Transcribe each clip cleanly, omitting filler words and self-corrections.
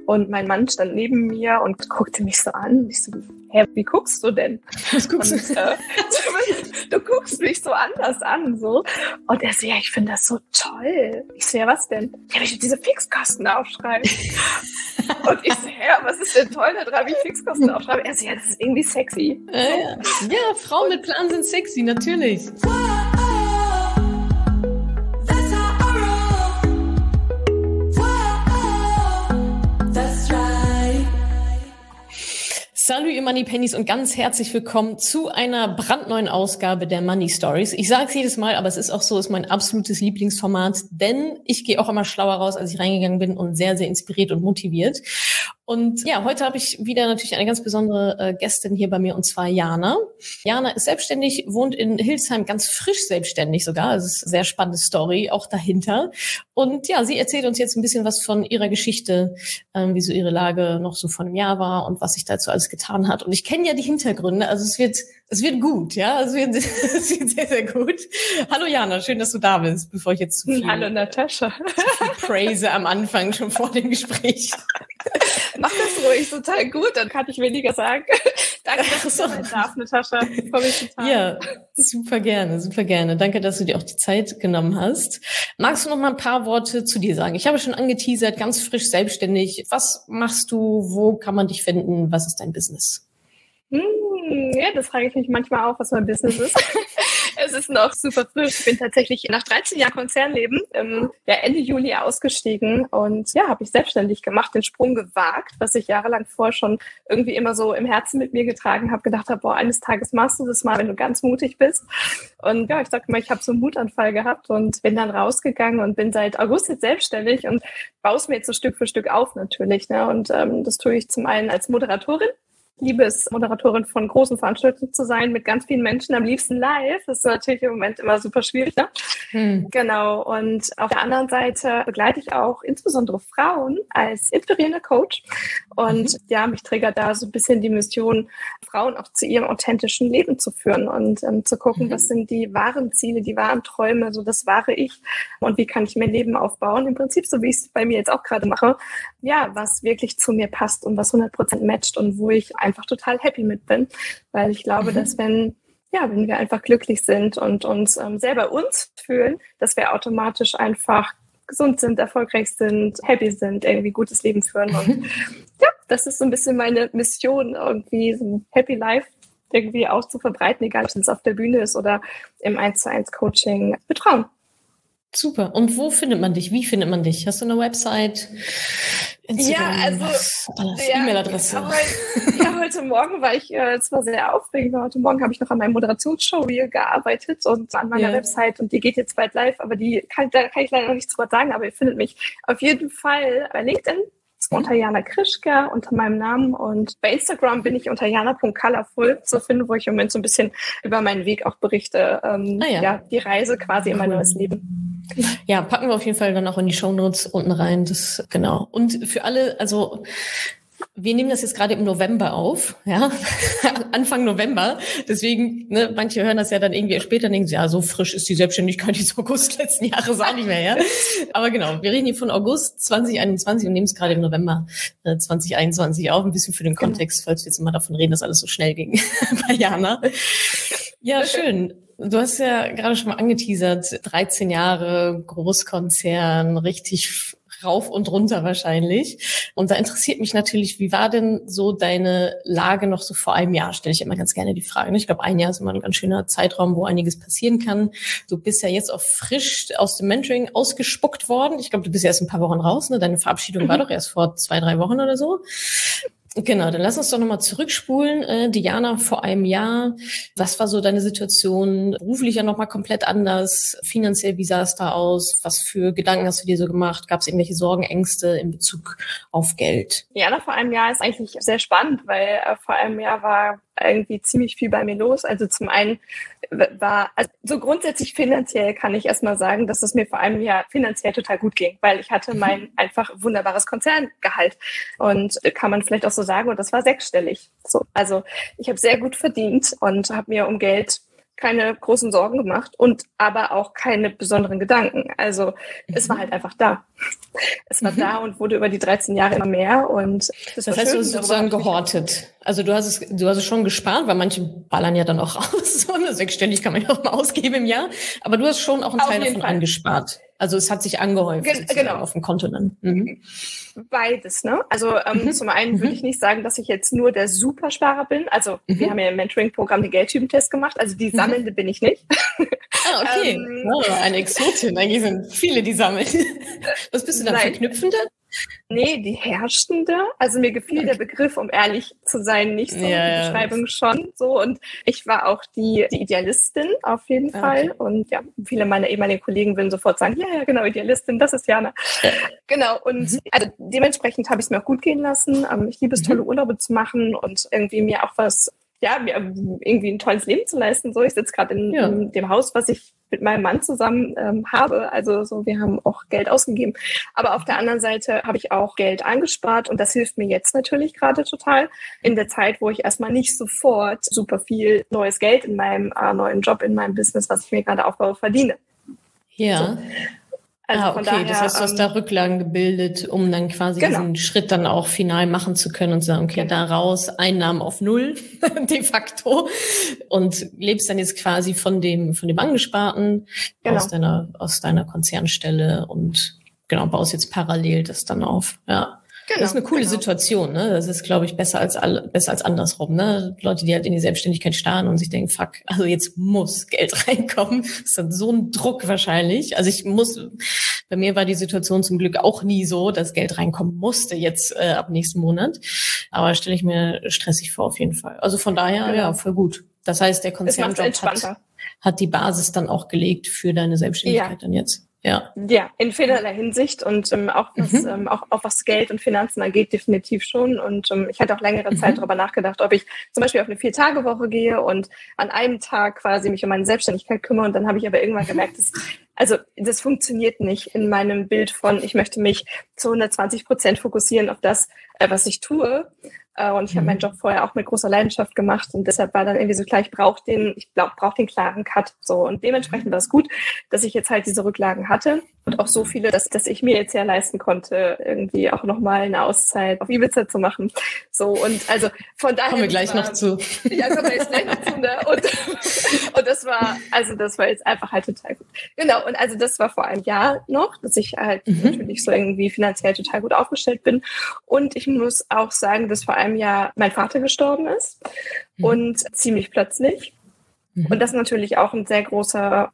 Und mein Mann stand neben mir und guckte mich so an. Und ich so, hä, wie guckst du denn? Was guckst und, du guckst mich so anders an. So. Und er so, ja, ich finde das so toll. Ich so, ja, was denn? Ja, ich will diese Fixkosten aufschreiben. Und ich so, ja, was ist denn toll daran, wie ich Fixkosten aufschreibe? Er so, ja, das ist irgendwie sexy. Ja, Frauen mit Plan sind sexy, natürlich. Salut, ihr Money Pennies und ganz herzlich willkommen zu einer brandneuen Ausgabe der Money Stories. Ich sage es jedes Mal, aber es ist auch so, ist mein absolutes Lieblingsformat, denn ich gehe auch immer schlauer raus, als ich reingegangen bin und sehr, sehr inspiriert und motiviert. Und ja, heute habe ich wieder natürlich eine ganz besondere Gästin hier bei mir, und zwar Jana. Jana ist selbstständig, wohnt in Hildesheim, ganz frisch selbstständig sogar. Das ist eine sehr spannende Story auch dahinter. Und ja, sie erzählt uns jetzt ein bisschen was von ihrer Geschichte, wie so ihre Lage noch so vor einem Jahr war und was sich dazu alles getan hat. Und ich kenne ja die Hintergründe, also es wird gut, ja, es wird sehr, sehr gut. Hallo Jana, schön, dass du da bist, bevor ich jetzt zu viel, Hallo Natascha. zu viel praise am Anfang, schon vor dem Gespräch. Mach das ruhig total gut, dann kann ich weniger sagen. Danke, dass du sein darf, Natascha. Ich freue mich total. Ja, super gerne, super gerne. Danke, dass du dir auch die Zeit genommen hast. Magst du noch mal ein paar Worte zu dir sagen? Ich habe schon angeteasert, ganz frisch selbstständig. Was machst du? Wo kann man dich finden? Was ist dein Business? Ja, das frage ich mich manchmal auch, was mein Business ist. Es ist noch super frisch. Ich bin tatsächlich nach 13 Jahren Konzernleben Ende Juli ausgestiegen und ja, habe ich selbstständig gemacht, den Sprung gewagt, was ich jahrelang vorher schon irgendwie immer so im Herzen mit mir getragen habe, gedacht habe, boah, eines Tages machst du das mal, wenn du ganz mutig bist. Und ja, ich sag mal, ich habe so einen Mutanfall gehabt und bin dann rausgegangen und bin seit August jetzt selbstständig und baue es mir jetzt so Stück für Stück auf natürlich. Ne? Und das tue ich zum einen als Moderatorin. Liebe es, Moderatorin von großen Veranstaltungen zu sein, mit ganz vielen Menschen, am liebsten live. Das ist natürlich im Moment immer super schwierig, ne? Genau. Und auf der anderen Seite begleite ich auch insbesondere Frauen als inspirierender Coach. Und ja, mich triggert da so ein bisschen die Mission, Frauen auch zu ihrem authentischen Leben zu führen und zu gucken, was sind die wahren Ziele, die wahren Träume, so das wahre Ich und wie kann ich mein Leben aufbauen. Im Prinzip, so wie ich es bei mir jetzt auch gerade mache, ja, was wirklich zu mir passt und was 100% matcht und wo ich einfach total happy mit bin, weil ich glaube, dass wenn wir einfach glücklich sind und uns selber uns fühlen, dass wir automatisch einfach gesund sind, erfolgreich sind, happy sind, irgendwie gutes Leben führen und ja, das ist so ein bisschen meine Mission, irgendwie so ein Happy Life irgendwie auch zu verbreiten, egal ob es auf der Bühne ist oder im 1:1 Coaching mit Frauen. Super. Und wo findet man dich? Wie findet man dich? Hast du eine Website? Instagram, E-Mail-Adresse. Heute Morgen war ich zwar sehr aufregend, aber heute Morgen habe ich noch an meinem Moderationsshow-Reel gearbeitet und an meiner Website und die geht jetzt bald live, aber da kann ich leider noch nichts drüber sagen, aber ihr findet mich auf jeden Fall bei LinkedIn unter Jana Krischka, unter meinem Namen, und bei Instagram bin ich unter jana.colorful zu finden, wo ich im Moment so ein bisschen über meinen Weg auch berichte, die Reise quasi in mein neues Leben. Ja, packen wir auf jeden Fall dann auch in die Shownotes unten rein, das genau. Und für alle, also wir nehmen das jetzt gerade im November auf, ja, Anfang November. Deswegen, ne, manche hören das ja dann irgendwie später und denken, ja, so frisch ist die Selbstständigkeit jetzt August letzten Jahres auch nicht mehr, ja. Aber genau, wir reden hier von August 2021 und nehmen es gerade im November 2021 auf. Ein bisschen für den Kontext, falls wir jetzt immer davon reden, dass alles so schnell ging bei Jana. Ja, schön. Du hast ja gerade schon mal angeteasert, 13 Jahre, Großkonzern, richtig rauf und runter wahrscheinlich. Und da interessiert mich natürlich, wie war denn so deine Lage noch so vor einem Jahr? Stelle ich immer ganz gerne die Frage. Ich glaube, ein Jahr ist immer ein ganz schöner Zeitraum, wo einiges passieren kann. Du bist ja jetzt auch frisch aus dem Mentoring ausgespuckt worden. Ich glaube, du bist ja erst ein paar Wochen raus, ne? Deine Verabschiedung war doch erst vor 2-3 Wochen oder so. Genau, dann lass uns doch nochmal zurückspulen. Diana, vor einem Jahr, was war so deine Situation? Beruflich ja nochmal komplett anders. Finanziell, wie sah es da aus? Was für Gedanken hast du dir so gemacht? Gab es irgendwelche Sorgen, Ängste in Bezug auf Geld? Diana, vor einem Jahr ist eigentlich sehr spannend, weil vor einem Jahr war irgendwie ziemlich viel bei mir los. Also zum einen so grundsätzlich finanziell kann ich erstmal sagen, dass es mir vor einem Jahr finanziell total gut ging, weil ich hatte mein einfach wunderbares Konzerngehalt und kann man vielleicht auch so sagen, und das war 6-stellig. So, also ich habe sehr gut verdient und habe mir um Geld keine großen Sorgen gemacht und aber auch keine besonderen Gedanken. Also es war halt einfach da. Es war da und wurde über die 13 Jahre immer mehr. Und das heißt, du hast sozusagen gehortet. Also du hast es schon gespart, weil manche ballern ja dann auch raus. So eine sechsstellig kann man ja auch mal ausgeben im Jahr. Aber du hast schon auch einen Teil davon angespart. Also es hat sich angehäuft genau. Auf dem Konto dann. Beides, ne? Also zum einen würde ich nicht sagen, dass ich jetzt nur der Supersparer bin. Also wir haben ja im Mentoring-Programm den Geldtypentest gemacht. Also die Sammelnde bin ich nicht. Ah, okay. Eine Exotin. Eigentlich sind viele, die sammeln. Was bist du dann, Verknüpfende? Nee, die Herrschende. Also mir gefiel der Begriff, um ehrlich zu sein, nicht so. Die Beschreibung schon so. Und ich war auch die Idealistin auf jeden Fall. Und ja, viele meiner ehemaligen Kollegen würden sofort sagen, ja, genau, Idealistin, das ist Jana. Ja. Genau. Und also dementsprechend habe ich es mir auch gut gehen lassen. Ich liebe es, tolle Urlaube zu machen und irgendwie mir auch mir irgendwie ein tolles Leben zu leisten. So, ich sitze gerade in dem Haus, was ich mit meinem Mann zusammen habe. Also so, wir haben auch Geld ausgegeben. Aber auf der anderen Seite habe ich auch Geld angespart und das hilft mir jetzt natürlich gerade total in der Zeit, wo ich erstmal nicht sofort super viel neues Geld in meinem neuen Job, in meinem Business, was ich mir gerade aufbaue, verdiene. Ja. So. Also okay, daher, das heißt, du hast da Rücklagen gebildet, um dann quasi diesen Schritt dann auch final machen zu können und zu sagen, okay, da raus, Einnahmen auf Null, de facto, und lebst dann jetzt quasi von dem Angesparten aus deiner Konzernstelle und baust jetzt parallel das dann auf, ja. Genau, das ist eine coole Situation, ne? Das ist, glaube ich, besser als andersrum, ne? Leute, die halt in die Selbstständigkeit starren und sich denken, fuck, also jetzt muss Geld reinkommen. Das ist dann so ein Druck wahrscheinlich. Also bei mir war die Situation zum Glück auch nie so, dass Geld reinkommen musste jetzt ab nächsten Monat. Aber stelle ich mir stressig vor auf jeden Fall. Also von daher, voll gut. Das heißt, der Konzernjob hat die Basis dann auch gelegt für deine Selbstständigkeit dann jetzt. Ja, in vielerlei Hinsicht und auch was Geld und Finanzen angeht, definitiv schon. Und ich hatte auch längere Zeit darüber nachgedacht, ob ich zum Beispiel auf eine 4-Tage-Woche gehe und an einem Tag quasi mich um meine Selbstständigkeit kümmere. Und dann habe ich aber irgendwann gemerkt, das funktioniert nicht in meinem Bild von, ich möchte mich zu 120% fokussieren auf das, was ich tue. Und ich habe meinen Job vorher auch mit großer Leidenschaft gemacht und deshalb war dann irgendwie so klar, ich brauche den klaren Cut. So. Und dementsprechend war es gut, dass ich jetzt halt diese Rücklagen hatte und auch so viele, dass ich mir jetzt ja leisten konnte, irgendwie auch nochmal eine Auszeit auf Ibiza zu machen. So, und also von daher. Kommen wir gleich noch zu. Ja, kommen wir jetzt gleich noch zu, ne? Und das war jetzt einfach halt total gut. Genau, und also das war vor einem Jahr noch, dass ich halt natürlich so irgendwie finanziell total gut aufgestellt bin. Und ich muss auch sagen, dass vor einem Jahr mein Vater gestorben ist und ziemlich plötzlich. Und das natürlich auch ein sehr großer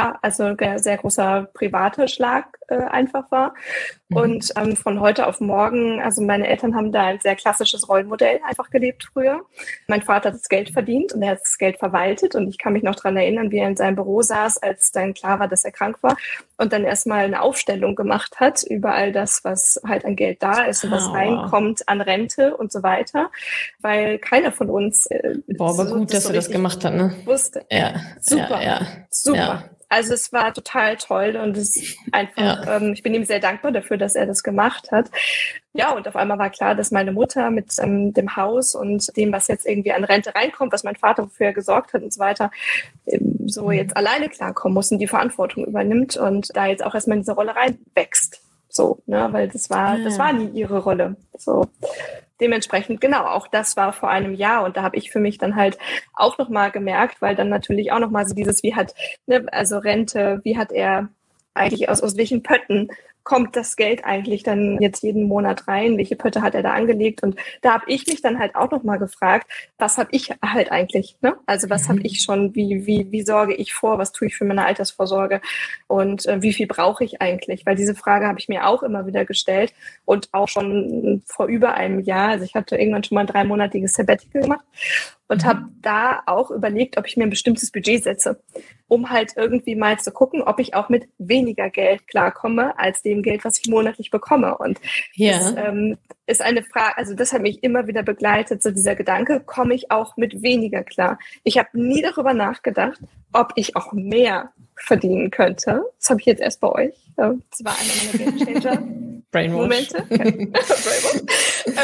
privater Schlag einfach war. Und von heute auf morgen, also meine Eltern haben da ein sehr klassisches Rollenmodell einfach gelebt früher. Mein Vater hat das Geld verdient und er hat das Geld verwaltet und ich kann mich noch daran erinnern, wie er in seinem Büro saß, als dann klar war, dass er krank war und dann erstmal eine Aufstellung gemacht hat über all das, was halt an Geld da ist und was reinkommt an Rente und so weiter, weil keiner von uns aber gut, dass er das gemacht hat, ne? Wusste. Ja. Super. Ja. Also es war total toll und es ist einfach, ich bin ihm sehr dankbar dafür, dass er das gemacht hat. Ja, und auf einmal war klar, dass meine Mutter mit dem Haus und dem, was jetzt irgendwie an Rente reinkommt, was mein Vater für gesorgt hat und so weiter, so jetzt alleine klarkommen muss und die Verantwortung übernimmt und da jetzt auch erstmal in diese Rolle reinwächst. So, ne, weil das war nie ihre Rolle. So. Dementsprechend, genau, auch das war vor einem Jahr und da habe ich für mich dann halt auch nochmal gemerkt, weil dann natürlich auch nochmal so dieses, Rente, wie hat er eigentlich aus welchen Pötten kommt das Geld eigentlich dann jetzt jeden Monat rein? Welche Pötte hat er da angelegt? Und da habe ich mich dann halt auch nochmal gefragt, was habe ich halt eigentlich? Ne? Also was habe ich schon? Wie sorge ich vor? Was tue ich für meine Altersvorsorge? Und wie viel brauche ich eigentlich? Weil diese Frage habe ich mir auch immer wieder gestellt und auch schon vor über einem Jahr. Also ich hatte irgendwann schon mal ein 3-monatiges Sabbatical gemacht und habe da auch überlegt, ob ich mir ein bestimmtes Budget setze, um halt irgendwie mal zu gucken, ob ich auch mit weniger Geld klarkomme als dem Geld, was ich monatlich bekomme. Und das ist eine Frage, also das hat mich immer wieder begleitet, so dieser Gedanke, komme ich auch mit weniger klar? Ich habe nie darüber nachgedacht, ob ich auch mehr verdienen könnte. Das habe ich jetzt erst bei euch. Das war einer meiner Gamechanger. Brainwash. Momente. Brainwash.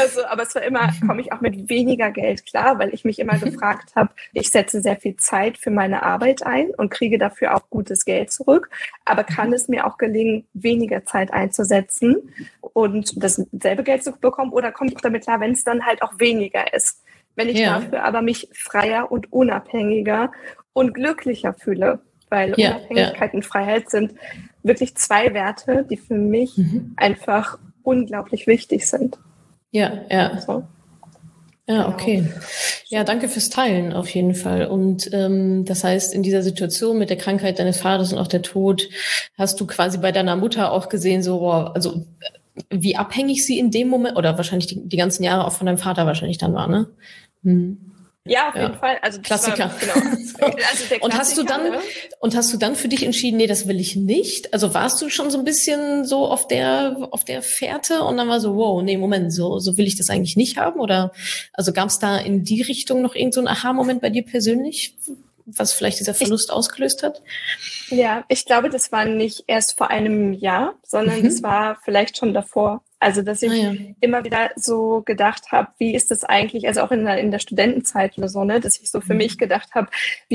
Also, aber es war immer, komme ich auch mit weniger Geld klar, weil ich mich immer gefragt habe, ich setze sehr viel Zeit für meine Arbeit ein und kriege dafür auch gutes Geld zurück. Aber kann es mir auch gelingen, weniger Zeit einzusetzen und dasselbe Geld zu bekommen? Oder komme ich auch damit klar, wenn es dann halt auch weniger ist? Wenn ich dafür aber mich freier und unabhängiger und glücklicher fühle, weil Unabhängigkeit und Freiheit sind wirklich zwei Werte, die für mich einfach unglaublich wichtig sind. Ja. So. Ja, okay. Ja, danke fürs Teilen auf jeden Fall. Und das heißt, in dieser Situation mit der Krankheit deines Vaters und auch der Tod, hast du quasi bei deiner Mutter auch gesehen, so, also wie abhängig sie in dem Moment, oder wahrscheinlich die ganzen Jahre auch von deinem Vater wahrscheinlich dann war, ne? Ja, auf jeden Fall. Also Klassiker. Genau. Also der Klassiker, und hast du dann für dich entschieden, nee, das will ich nicht? Also warst du schon so ein bisschen so auf der Fährte und dann war so, wow, nee, Moment, so will ich das eigentlich nicht haben? Oder also gab es da in die Richtung noch irgend so einen Aha-Moment bei dir persönlich, was vielleicht dieser Verlust ausgelöst hat? Ja, ich glaube, das war nicht erst vor einem Jahr, sondern das war vielleicht schon davor. Also, dass ich immer wieder so gedacht habe, wie ist das eigentlich, also auch in der Studentenzeit oder so, ne, dass ich so für mich gedacht habe,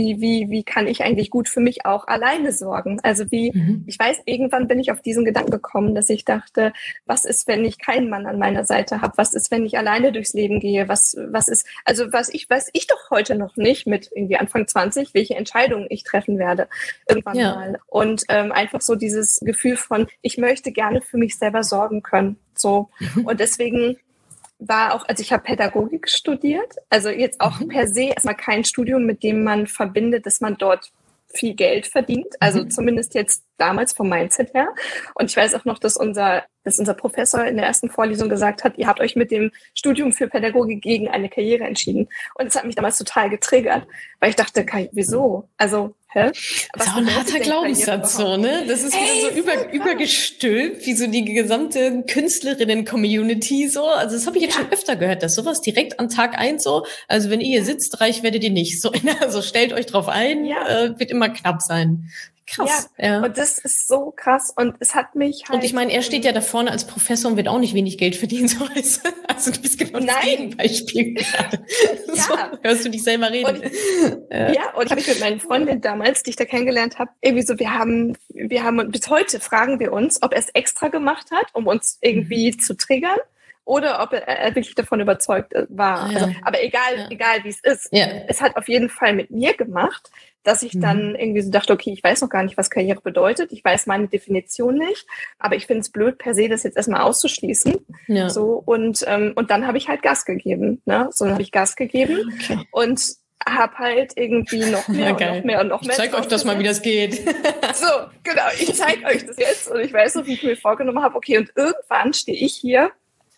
wie kann ich eigentlich gut für mich auch alleine sorgen? Also ich weiß, irgendwann bin ich auf diesen Gedanken gekommen, dass ich dachte, was ist, wenn ich keinen Mann an meiner Seite habe? Was ist, wenn ich alleine durchs Leben gehe? Was ist, also weiß ich doch heute noch nicht mit irgendwie Anfang 20, welche Entscheidungen ich treffen werde irgendwann mal. Und einfach so dieses Gefühl von, ich möchte gerne für mich selber sorgen können. So. Und deswegen war auch, also ich habe Pädagogik studiert, also jetzt auch per se erstmal kein Studium, mit dem man verbindet, dass man dort viel Geld verdient, also zumindest jetzt damals vom Mindset her. Und ich weiß auch noch, dass unser Professor in der ersten Vorlesung gesagt hat, ihr habt euch mit dem Studium für Pädagogik gegen eine Karriere entschieden. Und das hat mich damals total getriggert, weil ich dachte, wieso? Also, das ist auch ein harter Glaubenssatz, so, ne? Das ist wieder so übergestülpt, wie so die gesamte Künstlerinnen-Community so. Also das habe ich jetzt schon öfter gehört, dass sowas direkt an Tag 1 so, also wenn ihr hier sitzt, reich werdet ihr nicht. So, also stellt euch drauf ein, wird immer knapp sein. Krass. Ja, und das ist so krass und es hat mich halt... Und ich meine, er steht ja da vorne als Professor und wird auch nicht wenig Geld verdienen, so weißt du. Also du bist genau das Gegenbeispiel gerade. So, hörst du dich selber reden. Und ich habe mich mit meinen Freundinnen damals, die ich da kennengelernt habe, irgendwie so, wir haben bis heute fragen wir uns, ob er es extra gemacht hat, um uns irgendwie zu triggern. Oder ob er wirklich davon überzeugt war. Also, aber egal wie es ist. Es hat auf jeden Fall mit mir gemacht, dass ich dann irgendwie so dachte, okay, ich weiß noch gar nicht, was Karriere bedeutet. Ich weiß meine Definition nicht. Aber ich finde es blöd, per se das jetzt erstmal auszuschließen. Ja. So, und dann habe ich halt Gas gegeben. Ne? So, dann habe ich Gas gegeben und habe halt irgendwie noch mehr und noch mehr und noch mehr. Ich zeige euch das mal, wie das geht. So, genau. Ich zeige euch das jetzt. Und ich weiß noch, wie ich mir vorgenommen habe, okay, und irgendwann stehe ich hier,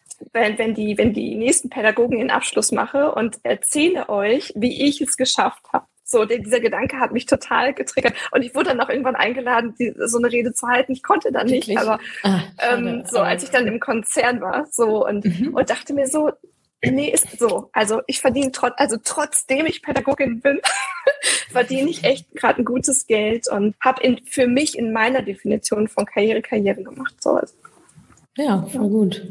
wenn die nächsten Pädagogen den Abschluss mache und erzähle euch, wie ich es geschafft habe. So, dieser Gedanke hat mich total getriggert. Und ich wurde dann auch irgendwann eingeladen, so eine Rede zu halten. Ich konnte dann nicht, aber als ich dann im Konzern war, so und dachte mir so, nee, ist so. Also ich verdiene trotzdem ich Pädagogin bin, verdiene ich echt gerade ein gutes Geld und habe für mich in meiner Definition von Karriere gemacht. So. Ja, voll gut.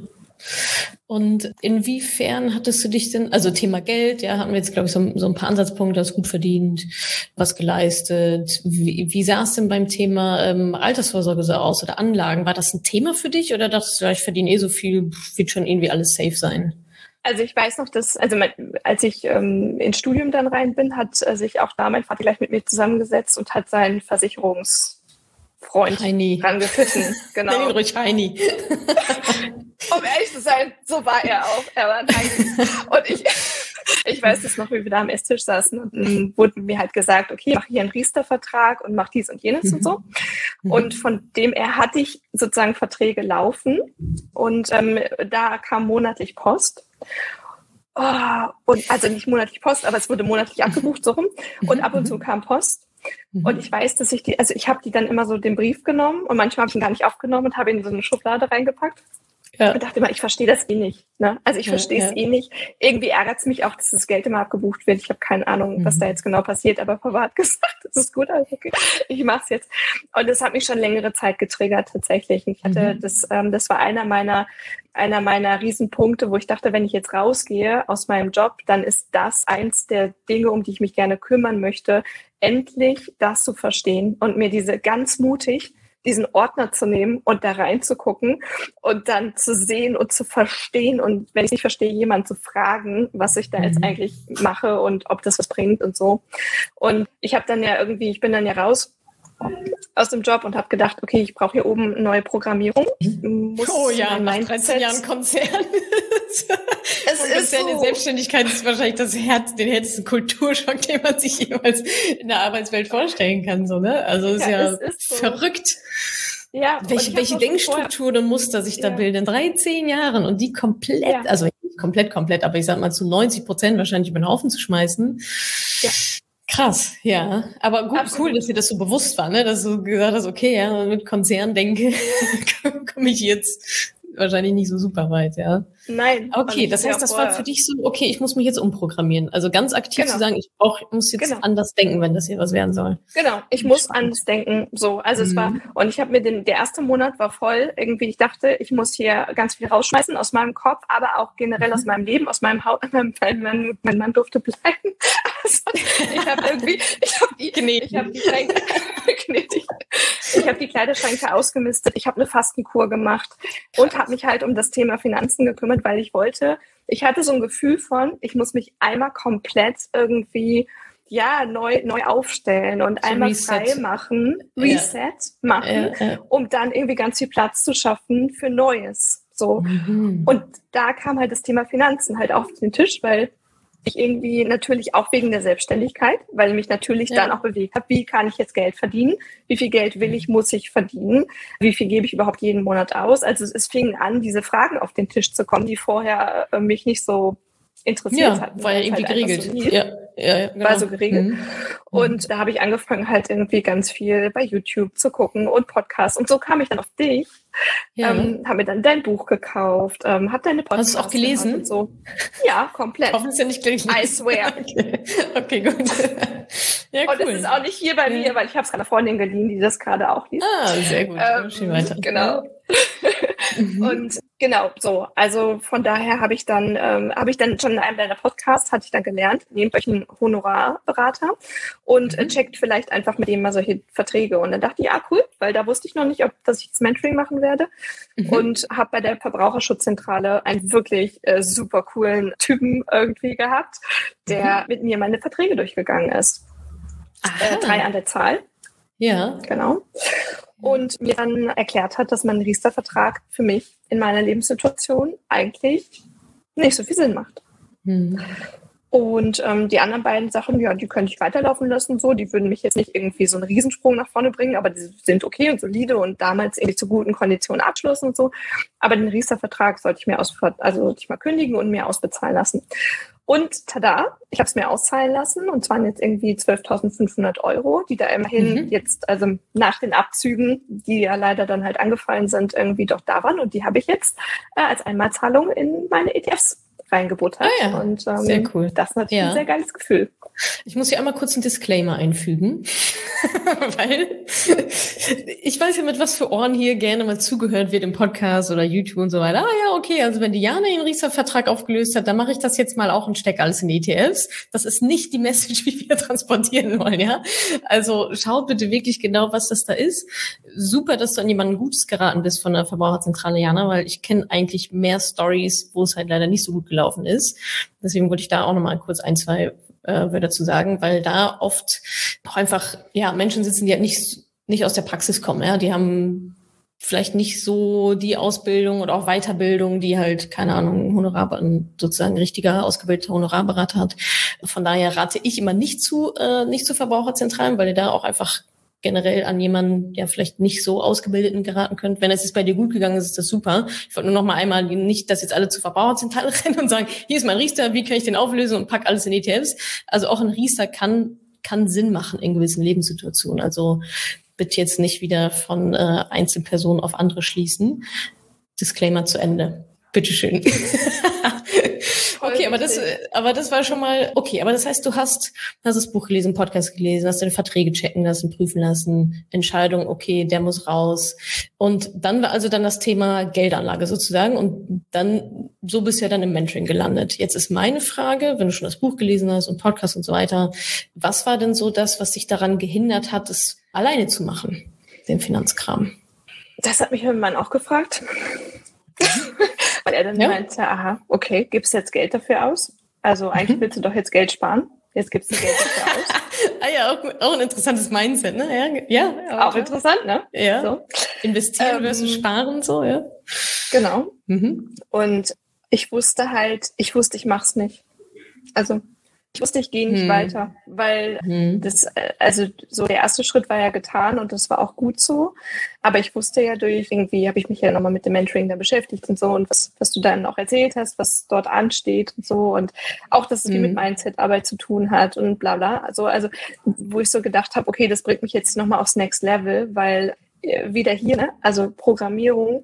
Und inwiefern hattest du dich denn, also Thema Geld, hatten wir jetzt, glaube ich, so ein paar Ansatzpunkte, hast gut verdient, was geleistet. Wie sah es denn beim Thema Altersvorsorge so aus oder Anlagen? War das ein Thema für dich oder dachtest du, ich verdiene so viel, wird schon irgendwie alles safe sein? Also ich weiß noch, dass, als ich ins Studium dann rein bin, hat sich auch da mein Vater gleich mit mir zusammengesetzt und hat seinen Versicherungsfreund rangepfiffen. Genau. Nenn ihn ruhig Heini. Um ehrlich zu sein, so war er auch. Er war ein Heini. Und ich weiß das noch, wie wir da am Esstisch saßen und dann wurde mir halt gesagt, okay, mach hier einen Riester-Vertrag und mach dies und jenes und so. Und von dem hatte ich sozusagen Verträge laufen und da kam monatlich Post. Und also nicht monatlich Post, aber es wurde monatlich abgebucht, so rum. Und ab und zu kam Post. Und ich weiß, dass ich habe die dann immer so den Brief genommen und manchmal habe ich ihn gar nicht aufgenommen und habe ihn in so eine Schublade reingepackt. Ja. Und dachte immer, ich verstehe das eh nicht. Ne? Also ich verstehe es eh nicht. Irgendwie ärgert es mich auch, dass das Geld immer abgebucht wird. Ich habe keine Ahnung, was da jetzt genau passiert, aber Papa hat gesagt, das ist gut, also okay, ich mache es jetzt. Und das hat mich schon längere Zeit getriggert tatsächlich. Und ich hatte das war einer meiner Riesenpunkte, wo ich dachte, wenn ich jetzt rausgehe aus meinem Job, dann ist das eins der Dinge, um die ich mich gerne kümmern möchte, endlich das zu verstehen und mir ganz mutig diesen Ordner zu nehmen und da reinzugucken und dann zu sehen und zu verstehen und wenn ich nicht verstehe, jemanden zu fragen, was ich da jetzt eigentlich mache und ob das was bringt und so. Und ich bin dann ja raus aus dem Job und habe gedacht, okay, ich brauche hier oben eine neue Programmierung. Ich muss nach 13 Jahren Konzern. Es ist so. In Selbstständigkeit ist wahrscheinlich den härtesten Kulturschock, den man sich jemals in der Arbeitswelt vorstellen kann. So, ne? Also es ist so verrückt. Ja, welche Denkstruktur und Muster sich da bilden in 13 Jahren und die komplett, also nicht komplett, aber ich sag mal zu 90% wahrscheinlich über den Haufen zu schmeißen. Ja. Krass, ja. Aber gut, cool, dass dir das so bewusst war, ne? Dass du gesagt hast, okay, ja, mit Konzern denke, komme ich jetzt wahrscheinlich nicht so super weit, ja. Nein. Okay, das heißt, das war für dich so, okay, ich muss mich jetzt umprogrammieren. Also ganz aktiv zu sagen, ich muss jetzt anders denken, wenn das hier was werden soll. Genau, ich muss anders denken. So, also es war, und ich habe der erste Monat war voll, irgendwie, ich dachte, ich muss hier ganz viel rausschmeißen aus meinem Kopf, aber auch generell aus meinem Leben, aus meinem Haus, mein Mann durfte bleiben. Also, ich habe die Kleiderschränke ausgemistet, ich habe eine Fastenkur gemacht und habe mich halt um das Thema Finanzen gekümmert, weil ich hatte so ein Gefühl von, ich muss mich einmal komplett irgendwie neu aufstellen und so einmal frei machen, Reset machen, um dann irgendwie ganz viel Platz zu schaffen für Neues. So. Und da kam halt das Thema Finanzen halt auf den Tisch, weil ich irgendwie natürlich auch wegen der Selbstständigkeit, weil mich natürlich dann auch bewegt habe, wie kann ich jetzt Geld verdienen? Wie viel Geld muss ich verdienen? Wie viel gebe ich überhaupt jeden Monat aus? Also es fing an, diese Fragen auf den Tisch zu kommen, die vorher mich nicht so interessiert hatten. War ja irgendwie halt geregelt. So genau. War so geregelt. Und da habe ich angefangen, halt irgendwie ganz viel bei YouTube zu gucken und Podcasts. Und so kam ich dann auf dich. Habe mir dann dein Buch gekauft, habe deine Podcasts. Hast du es auch gelesen? Und so. Ja, komplett. Hoffen Sie nicht gleich. I swear. Okay, gut. Ja, cool. Und es ist auch nicht hier bei mir, weil ich habe es einer Freundin geliehen, die das gerade auch liest. Ah, sehr gut. Schön weiter. Genau. Und genau, so. Also von daher habe ich dann schon in einem deiner Podcasts, hatte ich dann gelernt, nehmt euch einen Honorarberater und checkt vielleicht einfach mit dem mal solche Verträge. Und dann dachte ich, ja, cool, weil da wusste ich noch nicht, dass ich das Mentoring machen werde. Und habe bei der Verbraucherschutzzentrale einen wirklich super coolen Typen irgendwie gehabt, der mit mir meine Verträge durchgegangen ist. 3 an der Zahl. Ja. Genau. Und mir dann erklärt hat, dass mein Riester-Vertrag für mich in meiner Lebenssituation eigentlich nicht so viel Sinn macht. Und die anderen beiden Sachen, die könnte ich weiterlaufen lassen, so, die würden mich jetzt nicht irgendwie so einen Riesensprung nach vorne bringen, aber die sind okay und solide und damals irgendwie zu guten Konditionen abschlossen und so. Aber den Riester-Vertrag sollte ich mal kündigen und mir ausbezahlen lassen. Und tada, ich habe es mir auszahlen lassen und zwar jetzt irgendwie 12.500 €, die da immerhin jetzt, also nach den Abzügen, die ja leider dann halt angefallen sind, irgendwie doch da waren und die habe ich jetzt als Einmalzahlung in meine ETFs reingebuttert. Und sehr cool. Das ist natürlich ein sehr geiles Gefühl. Ich muss hier einmal kurz einen Disclaimer einfügen, weil ich weiß ja, mit was für Ohren hier gerne mal zugehört wird im Podcast oder YouTube und so weiter. Okay, also wenn Diana ihren Riester-Vertrag aufgelöst hat, dann mache ich das jetzt mal auch und stecke alles in ETFs. Das ist nicht die Message, wie wir transportieren wollen, ja. Also schaut bitte wirklich genau, was das da ist. Super, dass du an jemanden Gutes geraten bist von der Verbraucherzentrale, Jana, weil ich kenne eigentlich mehr Stories, wo es halt leider nicht so gut gelaufen ist. Deswegen wollte ich da auch nochmal kurz 1, 2 Wörter zu sagen, weil da oft auch einfach Menschen sitzen, die halt nicht aus der Praxis kommen. Ja, die haben vielleicht nicht so die Ausbildung oder auch Weiterbildung, die halt, keine Ahnung, sozusagen richtiger ausgebildeter Honorarberater hat. Von daher rate ich immer nicht zu Verbraucherzentralen, weil ihr da auch einfach generell an jemanden, der vielleicht nicht so Ausgebildeten geraten könnt. Wenn es jetzt bei dir gut gegangen ist, ist das super. Ich wollte nur noch mal einmal nicht, dass jetzt alle zur Verbraucherzentrale rennen und sagen, hier ist mein Riester, wie kann ich den auflösen und pack alles in ETFs. Also auch ein Riester kann Sinn machen in gewissen Lebenssituationen. Also bitte jetzt nicht wieder von Einzelpersonen auf andere schließen. Disclaimer zu Ende. Bitteschön. Okay, aber das war schon mal, okay, aber das heißt, du hast das Buch gelesen, Podcast gelesen, hast deine Verträge checken lassen, prüfen lassen, Entscheidung, okay, der muss raus. Und dann war also dann das Thema Geldanlage sozusagen und dann, so bist du ja dann im Mentoring gelandet. Jetzt ist meine Frage, wenn du schon das Buch gelesen hast und Podcast und so weiter, was war denn so das, was dich daran gehindert hat, es alleine zu machen, den Finanzkram? Das hat mich mein Mann auch gefragt. Weil er dann meinte, aha, okay, gibst du jetzt Geld dafür aus? Also eigentlich willst du doch jetzt Geld sparen. Jetzt gibst du Geld dafür aus. Auch ein interessantes Mindset, ne? Ja, auch interessant, ne? Ja. So. Investieren versus sparen, so, ja. Genau. Und ich wusste, ich mach's nicht. Also ich wusste, ich gehe nicht weiter, weil das, also so der erste Schritt war ja getan und das war auch gut so. Aber ich wusste ja habe ich mich ja nochmal mit dem Mentoring da beschäftigt und so und was du dann auch erzählt hast, was dort ansteht und so und auch, dass es viel mit Mindset-Arbeit zu tun hat und bla bla. Also wo ich so gedacht habe, okay, das bringt mich jetzt nochmal aufs Next Level, weil wieder hier, ne? Also Programmierung,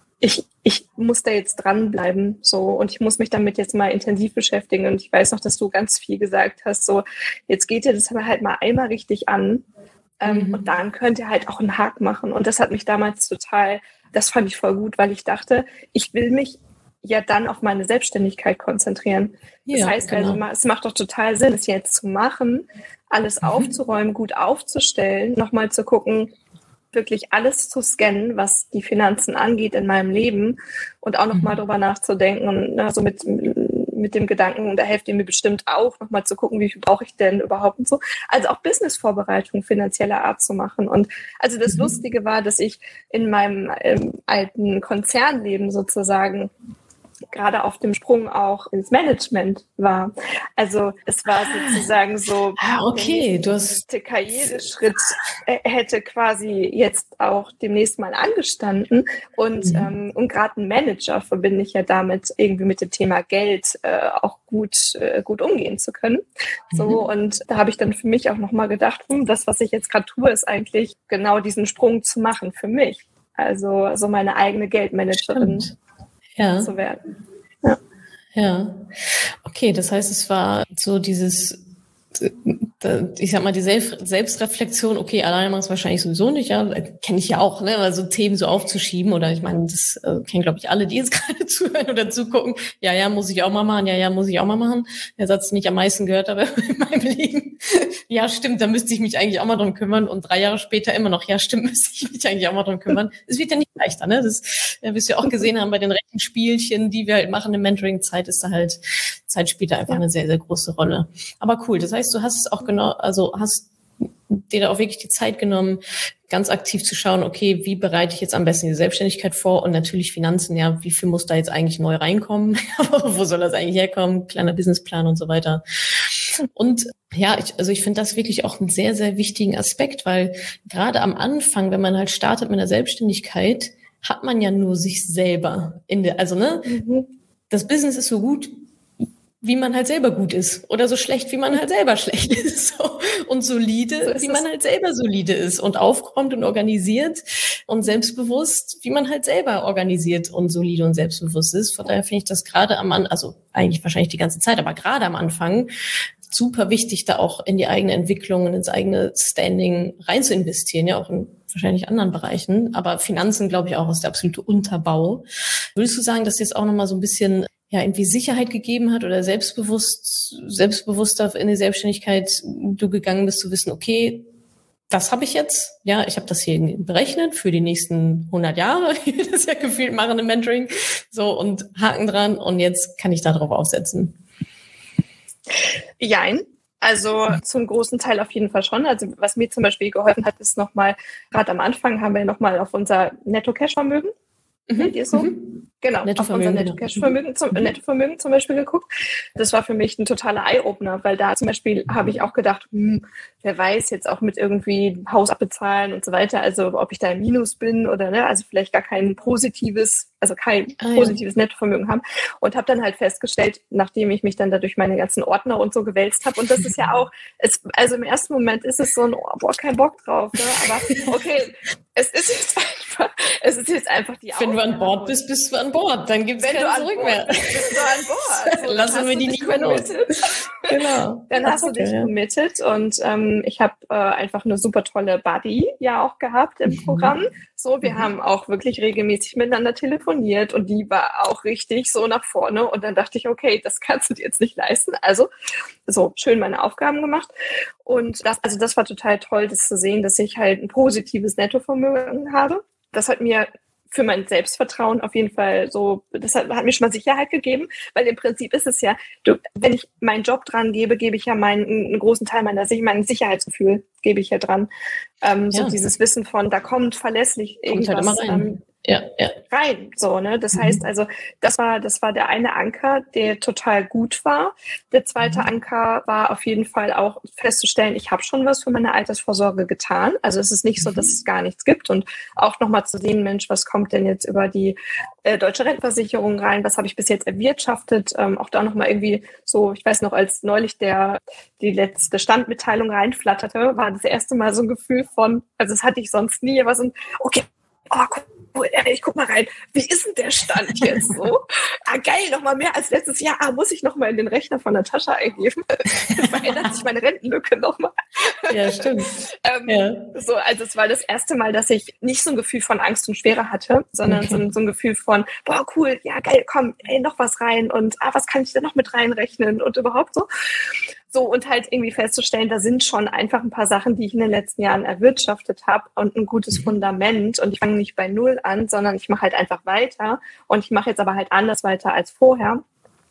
ich muss da jetzt dranbleiben, so, und ich muss mich damit jetzt mal intensiv beschäftigen. Und ich weiß noch, dass du ganz viel gesagt hast, so, jetzt geht ihr das aber halt mal einmal richtig an. Und dann könnt ihr halt auch einen Haken machen. Und das hat mich damals das fand ich voll gut, weil ich dachte, ich will mich ja dann auf meine Selbstständigkeit konzentrieren. Das heißt, genau. Also, es macht doch total Sinn, es jetzt zu machen, alles aufzuräumen, gut aufzustellen, nochmal zu gucken, wirklich alles zu scannen, was die Finanzen angeht in meinem Leben und auch nochmal drüber nachzudenken und also mit dem Gedanken, und da helft ihr mir bestimmt auch, nochmal zu gucken, wie viel brauche ich denn überhaupt und so. Also auch Businessvorbereitung finanzieller Art zu machen. Und also das Lustige war, dass ich in meinem alten Konzernleben sozusagen gerade auf dem Sprung auch ins Management war. Also es war sozusagen so, okay, der Karriereschritt hätte quasi jetzt auch demnächst mal angestanden und gerade ein Manager verbinde ich ja damit, irgendwie mit dem Thema Geld auch gut umgehen zu können. So, und da habe ich dann für mich auch nochmal gedacht, das, was ich jetzt gerade tue, ist eigentlich genau diesen Sprung zu machen für mich. Also so meine eigene Geldmanagerin zu werden. Ja. Okay, das heißt, es war so dieses, ich sag mal, die Selbstreflexion, okay, alleine machen es wahrscheinlich sowieso nicht, ja, kenne ich ja auch, ne, also Themen so aufzuschieben oder ich meine, das kennen, glaube ich, alle, die jetzt gerade zuhören oder zugucken, ja, muss ich auch mal machen, ja, muss ich auch mal machen. Der Satz, den ich am meisten gehört habe in meinem Leben. Ja, stimmt, da müsste ich mich eigentlich auch mal drum kümmern und 3 Jahre später immer noch, ja, stimmt, müsste ich mich eigentlich auch mal drum kümmern. Es wird ja nicht leichter, ne, das wirst du ja auch gesehen haben bei den Rechenspielchen, die wir halt machen in Mentoring-Zeit, ist da halt, Zeit spielt da einfach eine sehr, sehr große Rolle. Aber cool, das heißt, du hast es auch hast dir da auch wirklich die Zeit genommen, ganz aktiv zu schauen, okay, wie bereite ich jetzt am besten die Selbstständigkeit vor und natürlich Finanzen, ja, wie viel muss da jetzt eigentlich neu reinkommen, wo soll das eigentlich herkommen, kleiner Businessplan und so weiter. Und ja, ich finde das wirklich auch einen sehr, sehr wichtigen Aspekt, weil gerade am Anfang, wenn man halt startet mit einer Selbstständigkeit, hat man ja nur sich selber das Business ist so gut, wie man halt selber gut ist oder so schlecht, wie man halt selber schlecht ist so. Und solide, wie man halt selber solide ist und aufgeräumt und organisiert und selbstbewusst, wie man halt selber organisiert und solide und selbstbewusst ist. Von daher finde ich das gerade also eigentlich wahrscheinlich die ganze Zeit, aber gerade am Anfang super wichtig, da auch in die eigene Entwicklung und ins eigene Standing rein zu investieren, ja auch in wahrscheinlich anderen Bereichen, aber Finanzen, glaube ich, auch ist der absolute Unterbau. Würdest du sagen, dass jetzt auch nochmal so ein bisschen irgendwie Sicherheit gegeben hat oder selbstbewusster in die Selbstständigkeit du gegangen bist, zu wissen, okay, das habe ich jetzt, ja, ich habe das hier berechnet für die nächsten 100 Jahre, wie wir das ja gefühlt machen im Mentoring, so, und Haken dran und jetzt kann ich da drauf aufsetzen. Jein. Also zum großen Teil auf jeden Fall schon. Also was mir zum Beispiel geholfen hat, ist nochmal, gerade am Anfang haben wir nochmal auf unser Netto-Cash-Vermögen, kennt ihr so? Genau, auf unser Netto-Cash-Vermögen Nettovermögen zum Beispiel geguckt. Das war für mich ein totaler Eye-Opener, weil da zum Beispiel habe ich auch gedacht, wer weiß, jetzt auch mit irgendwie Haus abbezahlen und so weiter, also ob ich da im Minus bin oder ne, also vielleicht gar kein positives Nettovermögen haben. Und habe dann halt festgestellt, nachdem ich mich dann da durch meine ganzen Ordner und so gewälzt habe, und das ist ja auch, also im ersten Moment ist es so ein, kein Bock drauf, ne? Aber okay, es ist jetzt es ist jetzt einfach die Wenn du an Bord bist, bist du an Bord. Dann gibt es kein Zurück mehr. Bist du an Bord. So, lassen wir die nicht mehr los. Genau. Dann hast du dich committed und ich habe einfach eine super tolle Buddy ja auch gehabt im Programm. So, wir haben auch wirklich regelmäßig miteinander telefoniert und die war auch richtig so nach vorne und dann dachte ich, okay, das kannst du dir jetzt nicht leisten. Also so schön meine Aufgaben gemacht und das war total toll, das zu sehen, dass ich halt ein positives Nettovermögen habe. Das hat mir für mein Selbstvertrauen auf jeden Fall so, das hat mir schon mal Sicherheit gegeben, weil im Prinzip ist es ja, wenn ich meinen Job dran gebe, gebe ich ja einen großen Teil mein Sicherheitsgefühl gebe ich ja dran. So dieses Wissen von, da kommt verlässlich irgendwas rein. So, ne? Das heißt also, das war der eine Anker, der total gut war. Der zweite Anker war auf jeden Fall auch festzustellen, ich habe schon was für meine Altersvorsorge getan. Also es ist nicht so, dass es gar nichts gibt und auch nochmal zu sehen, Mensch, was kommt denn jetzt über die deutsche Rentenversicherung rein? Was habe ich bis jetzt erwirtschaftet? Auch da nochmal irgendwie so, ich weiß noch, als neulich die letzte Standmitteilung reinflatterte, war das erste Mal so ein Gefühl von, also das hatte ich sonst nie, aber so ein, okay, cool, ich guck mal rein, wie ist denn der Stand jetzt so? Geil, nochmal mehr als letztes Jahr. Muss ich nochmal in den Rechner von Natascha eingeben? Verändert sich meine Rentenlücke nochmal. Ja, stimmt. So, also es war das erste Mal, dass ich nicht so ein Gefühl von Angst und Schwere hatte, sondern so ein Gefühl von, boah, cool, ja geil, komm, noch was rein und was kann ich da noch mit reinrechnen und überhaupt so. So, und halt irgendwie festzustellen, da sind schon einfach ein paar Sachen, die ich in den letzten Jahren erwirtschaftet habe und ein gutes Fundament. Und ich fange nicht bei Null an, sondern ich mache halt einfach weiter. Und ich mache jetzt aber halt anders weiter als vorher.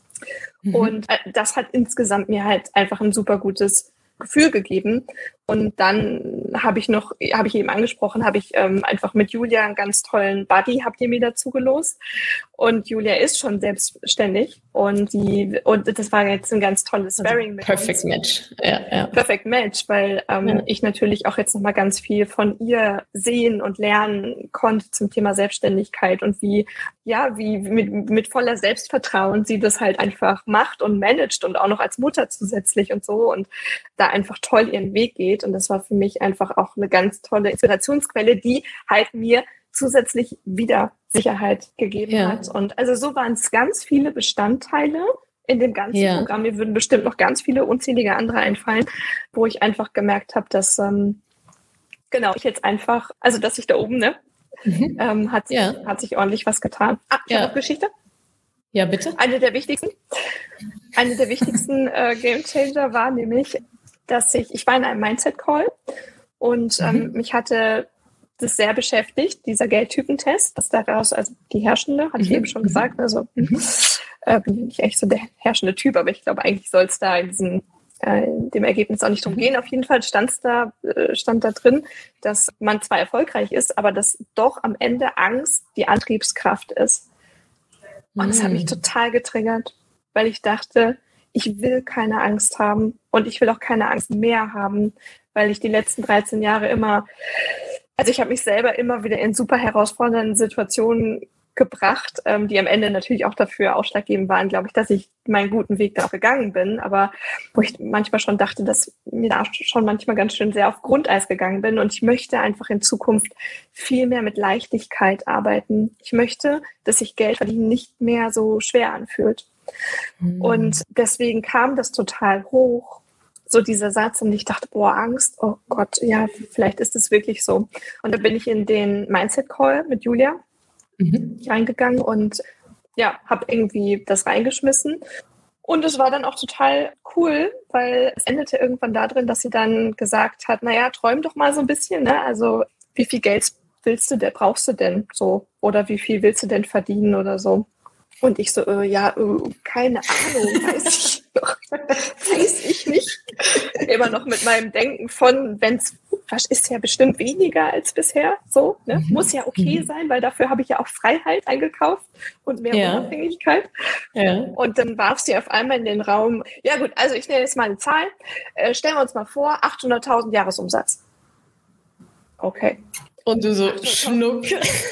Und das hat insgesamt mir halt einfach ein super gutes Gefühl gegeben. Und dann habe ich eben angesprochen, einfach mit Julia einen ganz tollen Buddy, habt ihr mir dazu gelost. Und Julia ist schon selbstständig und das war jetzt ein ganz tolles Sparring mit Perfect Match. Ja. Perfect Match, weil ich natürlich auch jetzt nochmal ganz viel von ihr sehen und lernen konnte zum Thema Selbstständigkeit und wie mit voller Selbstvertrauen sie das halt einfach macht und managt und auch noch als Mutter zusätzlich und so und da einfach toll ihren Weg geht. Und das war für mich einfach auch eine ganz tolle Inspirationsquelle, die halt mir zusätzlich wieder Sicherheit gegeben hat. Und also so waren es ganz viele Bestandteile in dem ganzen Programm. Mir würden bestimmt noch ganz viele unzählige andere einfallen, wo ich einfach gemerkt habe, dass ich jetzt einfach, also dass ich da oben, ne, hat sich ordentlich was getan. Ich habe noch Geschichte. Ja, bitte. Eine der wichtigsten Gamechanger war nämlich, dass ich war in einem Mindset-Call und mich hatte das sehr beschäftigt, dieser Geldtypentest, was daraus, also die herrschende, hatte ich eben schon gesagt, also bin ich nicht echt so der herrschende Typ, aber ich glaube, eigentlich soll es da in dem Ergebnis auch nicht drum gehen. Auf jeden Fall stand da drin, dass man zwar erfolgreich ist, aber dass doch am Ende Angst die Antriebskraft ist. Und das hat mich total getriggert, weil ich dachte, ich will keine Angst haben und ich will auch keine Angst mehr haben, weil ich die letzten 13 Jahre ich habe mich selber immer wieder in super herausfordernden Situationen gebracht, die am Ende natürlich auch dafür ausschlaggebend waren, glaube ich, dass ich meinen guten Weg da auch gegangen bin, aber wo ich manchmal schon dachte, dass mir da schon manchmal ganz schön sehr auf Grundeis gegangen bin und ich möchte einfach in Zukunft viel mehr mit Leichtigkeit arbeiten. Ich möchte, dass sich Geld verdienen nicht mehr so schwer anfühlt. Und deswegen kam das total hoch, so dieser Satz, und ich dachte, boah, Angst, oh Gott, ja, vielleicht ist es wirklich so. Und da bin ich in den Mindset-Call mit Julia reingegangen und habe irgendwie das reingeschmissen. Und es war dann auch total cool, weil es endete irgendwann darin, dass sie dann gesagt hat, naja, träum doch mal so ein bisschen, ne? Also wie viel Geld brauchst du denn so? Oder wie viel willst du denn verdienen oder so? Und ich so, keine Ahnung, weiß ich nicht. Immer noch mit meinem Denken von, was ist ja bestimmt weniger als bisher, so, ne? Muss ja okay sein, weil dafür habe ich ja auch Freiheit eingekauft und mehr Unabhängigkeit. Ja. Und dann warf sie auf einmal in den Raum, ja gut, also ich nenne jetzt mal eine Zahl, stellen wir uns mal vor, 800.000 Jahresumsatz. Okay. Und du so, Schnuck.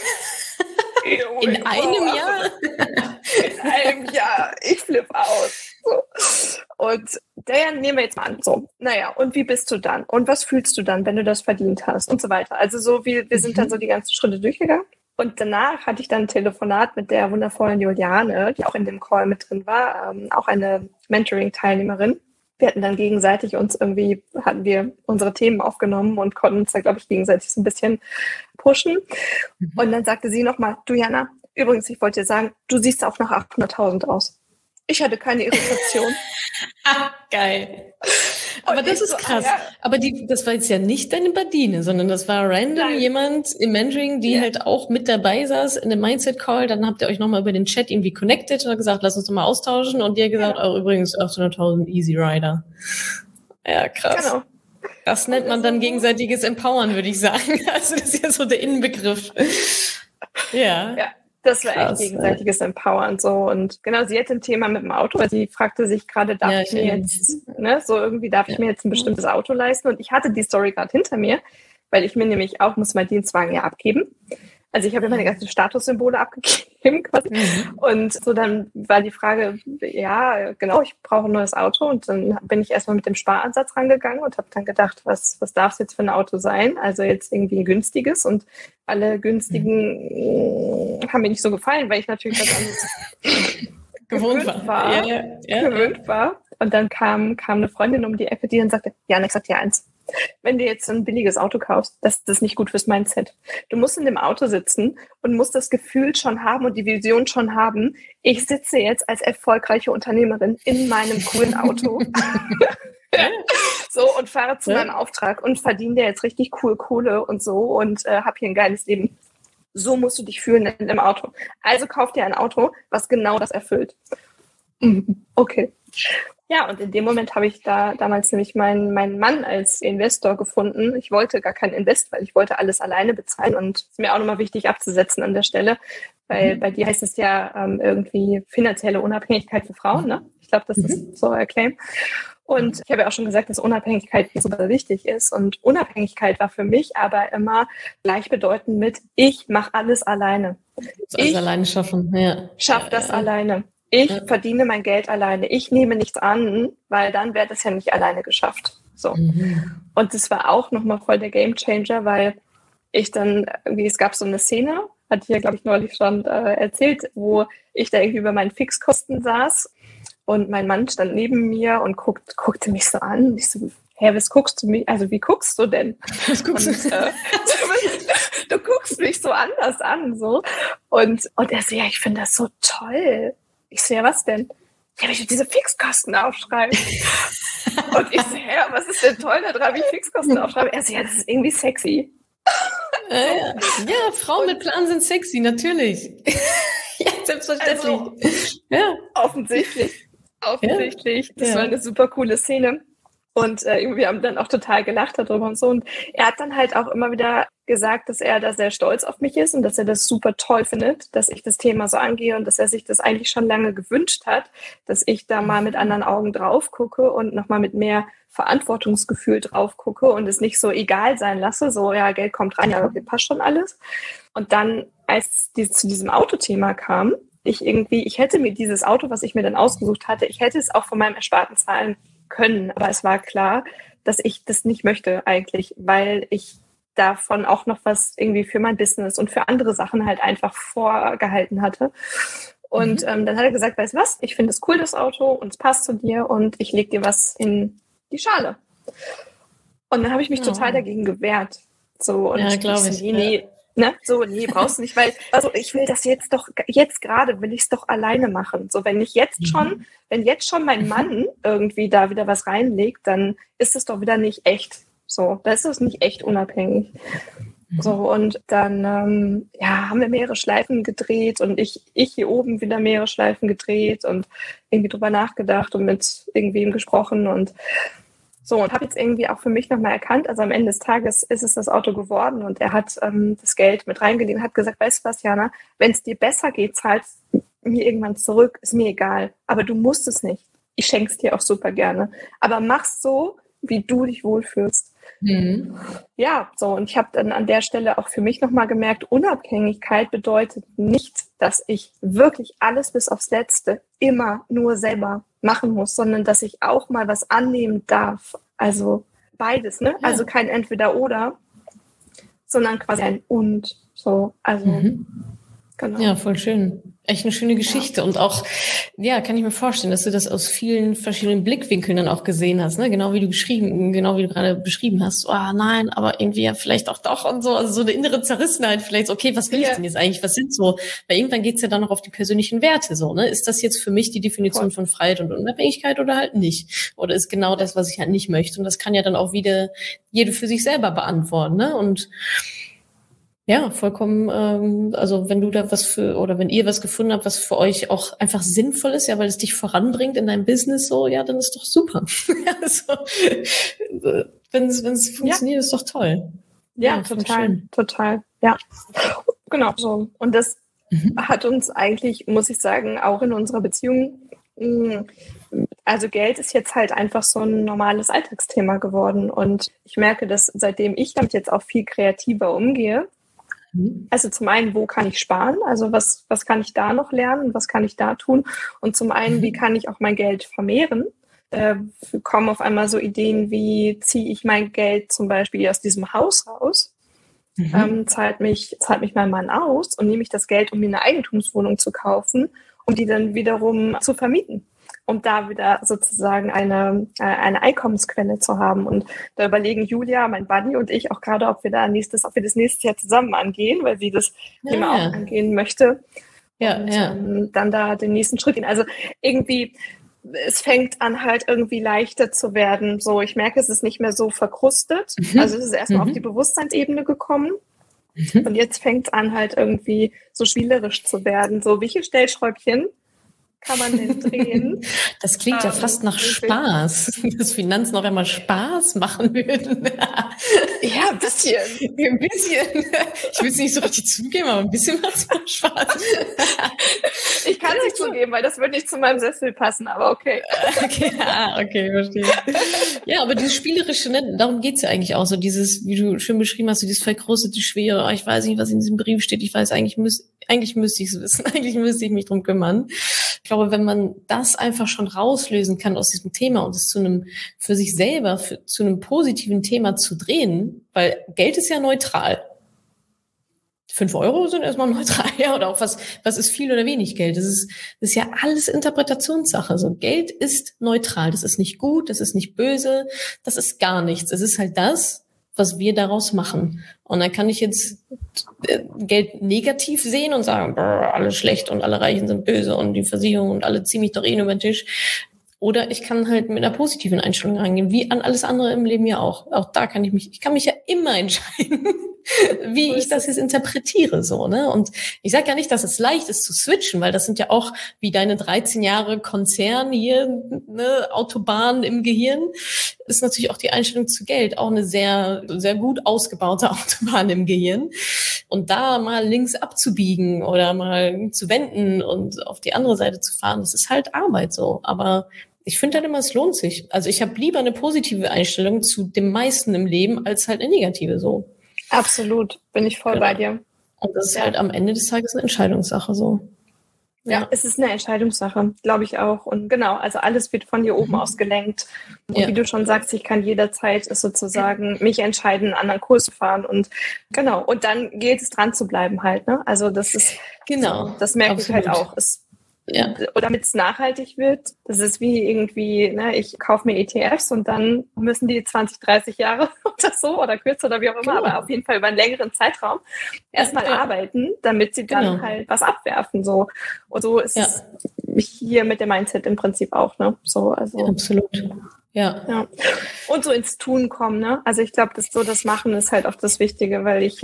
In einem Jahr? In einem Jahr. Ich flippe aus. So. Und naja, nehmen wir jetzt mal an. So, naja, und wie bist du dann? Und was fühlst du dann, wenn du das verdient hast? Und so weiter. Also so, wir sind dann so die ganzen Schritte durchgegangen. Und danach hatte ich dann ein Telefonat mit der wundervollen Juliane, die auch in dem Call mit drin war, auch eine Mentoring-Teilnehmerin. Wir hatten dann gegenseitig hatten wir unsere Themen aufgenommen und konnten uns da, glaube ich, gegenseitig so ein bisschen pushen. Und dann sagte sie nochmal, du Jana, übrigens, ich wollte dir sagen, du siehst auch nach 800.000 aus. Ich hatte keine Irritation. Geil. Aber das ist krass. Aber das war jetzt ja nicht deine Badine, sondern das war random jemand im Mentoring, die halt auch mit dabei saß in dem Mindset-Call. Dann habt ihr euch nochmal über den Chat irgendwie connected und gesagt, lass uns doch mal austauschen. Und die hat gesagt, übrigens 800.000 Easy Rider. Ja, krass. Genau. Das nennt man dann gegenseitiges Empowern, würde ich sagen. Also das ist ja so der Innenbegriff. Ja. Das war echt gegenseitiges Empowern so. Und genau, sie hatte ein Thema mit dem Auto, weil sie fragte sich gerade, darf ich mir jetzt ein bestimmtes Auto leisten? Und ich hatte die Story gerade hinter mir, weil ich mir nämlich auch muss meinen Dienstwagen ja abgeben. Also ich habe ja meine ganzen Statussymbole abgegeben quasi. Und so dann war die Frage, ja, genau, ich brauche ein neues Auto. Und dann bin ich erstmal mit dem Sparansatz rangegangen und habe dann gedacht, was darf es jetzt für ein Auto sein? Also jetzt irgendwie ein günstiges. Und alle günstigen haben mir nicht so gefallen, weil ich natürlich was anderes gewöhnt war. Und dann kam eine Freundin um die Ecke, die dann sagte, Jana, ich sag dir eins. Wenn du jetzt ein billiges Auto kaufst, das ist nicht gut fürs Mindset. Du musst in dem Auto sitzen und musst das Gefühl schon haben und die Vision schon haben, ich sitze jetzt als erfolgreiche Unternehmerin in meinem coolen Auto so und fahre zu meinem Auftrag und verdiene dir jetzt richtig cool Kohle und so und habe hier ein geiles Leben. So musst du dich fühlen in dem Auto. Also kauf dir ein Auto, was genau das erfüllt. Okay. Ja, und in dem Moment habe ich damals nämlich meinen Mann als Investor gefunden. Ich wollte gar keinen Invest, weil ich wollte alles alleine bezahlen. Und es ist mir auch nochmal wichtig abzusetzen an der Stelle, weil bei dir heißt es ja irgendwie finanzielle Unabhängigkeit für Frauen. Ne? Ich glaube, das ist so euer Claim. Und ich habe ja auch schon gesagt, dass Unabhängigkeit super wichtig ist. Und Unabhängigkeit war für mich aber immer gleichbedeutend mit, ich mache alles alleine. Ich alleine schaffen, Schaff das alleine. Ich verdiene mein Geld alleine. Ich nehme nichts an, weil dann wäre das ja nicht alleine geschafft. So. Und das war auch nochmal voll der Gamechanger, weil ich dann es gab so eine Szene, hatte ich ja, glaube ich, neulich schon erzählt, wo ich da irgendwie über meinen Fixkosten saß und mein Mann stand neben mir und guckte mich so an. Ich so, was guckst du mich? Also wie guckst du denn? Was guckst du? Du guckst mich so anders an, so. Und er so, ja, ich finde das so toll. Ich so, ja, was denn? Ja, wenn ich diese Fixkosten aufschreibe. Und ich so, ja, was ist denn toll daran, wie ich Fixkosten aufschreibe? Er so, ja, das ist irgendwie sexy. Ja, Frauen mit Plan sind sexy, natürlich. Ja, selbstverständlich. Also, offensichtlich. Das war eine super coole Szene. Und wir haben dann auch total gelacht darüber und so. Und er hat dann halt auch immer wieder gesagt, dass er da sehr stolz auf mich ist und dass er das super toll findet, dass ich das Thema so angehe und dass er sich das eigentlich schon lange gewünscht hat, dass ich da mal mit anderen Augen drauf gucke und nochmal mit mehr Verantwortungsgefühl drauf gucke und es nicht so egal sein lasse, so, ja, Geld kommt rein, ja, okay, passt schon alles. Und dann, als zu diesem Autothema kam, ich hätte mir dieses Auto, was ich mir dann ausgesucht hatte, ich hätte es auch von meinem Ersparten zahlen können, aber es war klar, dass ich das nicht möchte eigentlich, weil ich davon auch noch was irgendwie für mein Business und für andere Sachen halt einfach vorgehalten hatte. Und dann hat er gesagt, weißt du was, ich finde es cool, das Auto, und es passt zu dir und ich lege dir was in die Schale. Und dann habe ich mich total dagegen gewehrt. So, und glaube ich. Nee, brauchst du nicht, weil, also ich will das jetzt gerade will ich es doch alleine machen. So, wenn jetzt schon mein Mann irgendwie da wieder was reinlegt, dann ist es doch wieder nicht echt. So, da ist es nicht echt unabhängig. So, und dann haben wir mehrere Schleifen gedreht und ich hier oben wieder mehrere Schleifen gedreht und irgendwie drüber nachgedacht und mit irgendwem gesprochen und so, und habe jetzt irgendwie auch für mich nochmal erkannt, also am Ende des Tages ist es das Auto geworden und er hat das Geld mit reingelegt und hat gesagt, weißt du was, Jana, wenn es dir besser geht, zahlst mir irgendwann zurück, ist mir egal, aber du musst es nicht. Ich schenke es dir auch super gerne, aber mach's so, wie du dich wohlfühlst. Ja, so, und ich habe dann an der Stelle auch für mich nochmal gemerkt, Unabhängigkeit bedeutet nicht, dass ich wirklich alles bis aufs Letzte immer nur selber machen muss, sondern dass ich auch mal was annehmen darf. Also beides, ne? Ja. Also kein Entweder-Oder, sondern quasi ein Und. So, also genau. Ja, voll schön. Echt eine schöne Geschichte. Ja. Und auch, ja, kann ich mir vorstellen, dass du das aus vielen verschiedenen Blickwinkeln dann auch gesehen hast, ne? Genau wie du gerade beschrieben hast. Oh nein, aber irgendwie ja vielleicht auch doch und so. Also so eine innere Zerrissenheit vielleicht. So, okay, was will ich denn jetzt eigentlich? Was sind so? Weil irgendwann geht's ja dann noch auf die persönlichen Werte so, ne? Ist das jetzt für mich die Definition von Freiheit und Unabhängigkeit oder halt nicht? Oder ist genau das, was ich halt nicht möchte? Und das kann ja dann auch wieder jede für sich selber beantworten, ne? Und ja, vollkommen, also wenn du da wenn ihr was gefunden habt, was für euch auch einfach sinnvoll ist, ja, weil es dich voranbringt in deinem Business so, ja, dann ist doch super. Also, wenn es funktioniert, ist doch toll. Ja, total. Ja, genau so. Und das hat uns eigentlich, muss ich sagen, auch in unserer Beziehung, also Geld ist jetzt halt einfach so ein normales Alltagsthema geworden. Und ich merke, dass seitdem ich damit jetzt auch viel kreativer umgehe, also zum einen, wo kann ich sparen? Also was kann ich da noch lernen? Was kann ich da tun? Und zum einen, wie kann ich auch mein Geld vermehren? Kommen auf einmal so Ideen wie, ziehe ich mein Geld zum Beispiel aus diesem Haus raus, zahlt mich mein Mann aus und nehme ich das Geld, um mir eine Eigentumswohnung zu kaufen, um die dann wiederum zu vermieten, um da wieder sozusagen eine Einkommensquelle zu haben. Und da überlegen Julia, mein Buddy und ich auch gerade, ob wir das nächstes Jahr zusammen angehen, weil sie das Thema auch angehen möchte. Und dann da den nächsten Schritt gehen. Also irgendwie, es fängt an halt irgendwie leichter zu werden. So, ich merke, es ist nicht mehr so verkrustet. Also es ist erstmal auf die Bewusstseinsebene gekommen. Und jetzt fängt es an halt irgendwie so spielerisch zu werden. So, welche Stellschräubchen kann man denn drehen? Das klingt ja fast nach Spaß. Dass Finanzen noch einmal Spaß machen würden. Ja, ein bisschen. Ein bisschen. Ich will es nicht so richtig zugeben, aber ein bisschen macht es mal Spaß. Ich kann es nicht zugeben, weil das würde nicht zu meinem Sessel passen, aber okay. Okay, verstehe. Ja, aber dieses Spielerische, ne, darum geht's ja eigentlich auch so. Dieses, wie du schön beschrieben hast, so dieses verkrustete, schwere, ich weiß nicht, was in diesem Brief steht, ich weiß, eigentlich müsste ich es wissen, eigentlich müsste ich mich drum kümmern. Ich glaube, wenn man das einfach schon rauslösen kann aus diesem Thema und es zu einem, für sich selber, zu einem positiven Thema zu drehen, weil Geld ist ja neutral. 5 Euro sind erstmal neutral, ja, oder auch was ist viel oder wenig Geld? Das ist ja alles Interpretationssache. So, Geld ist neutral. Das ist nicht gut, das ist nicht böse, das ist gar nichts. Es ist halt das, was wir daraus machen. Und dann kann ich jetzt Geld negativ sehen und sagen, alles schlecht und alle Reichen sind böse und die Versicherung und alle ziehen mich doch über den Tisch. Oder ich kann halt mit einer positiven Einstellung reingehen, wie an alles andere im Leben ja auch. Auch da kann ich kann mich ja immer entscheiden, wie ich das jetzt interpretiere, so, ne? Und ich sage ja nicht, dass es leicht ist zu switchen, weil das sind ja auch wie deine 13 Jahre Konzern hier, ne, Autobahn im Gehirn, ist natürlich auch die Einstellung zu Geld auch eine sehr, sehr gut ausgebaute Autobahn im Gehirn. Und da mal links abzubiegen oder mal zu wenden und auf die andere Seite zu fahren, das ist halt Arbeit so. Aber ich finde halt immer, es lohnt sich. Also ich habe lieber eine positive Einstellung zu dem meisten im Leben als halt eine negative so. Absolut, bin ich voll bei dir. Und das ist halt am Ende des Tages eine Entscheidungssache so. Ja, es ist eine Entscheidungssache, glaube ich auch. Und genau, also alles wird von hier oben aus gelenkt. Und wie du schon sagst, ich kann jederzeit sozusagen mich entscheiden, einen anderen Kurs zu fahren. Und genau, und dann gilt es dran zu bleiben halt. Ne? Also das ist, das merke ich halt auch. Oder damit es nachhaltig wird, das ist wie irgendwie, ne, ich kaufe mir ETFs und dann müssen die 20, 30 Jahre oder so oder kürzer oder wie auch immer, aber auf jeden Fall über einen längeren Zeitraum erstmal arbeiten, damit sie dann halt was abwerfen. So. Und so ist es hier mit dem Mindset im Prinzip auch, ne? So, also. Absolut. Ja. Und so ins Tun kommen, ne? Also ich glaube, das Machen ist halt auch das Wichtige, weil ich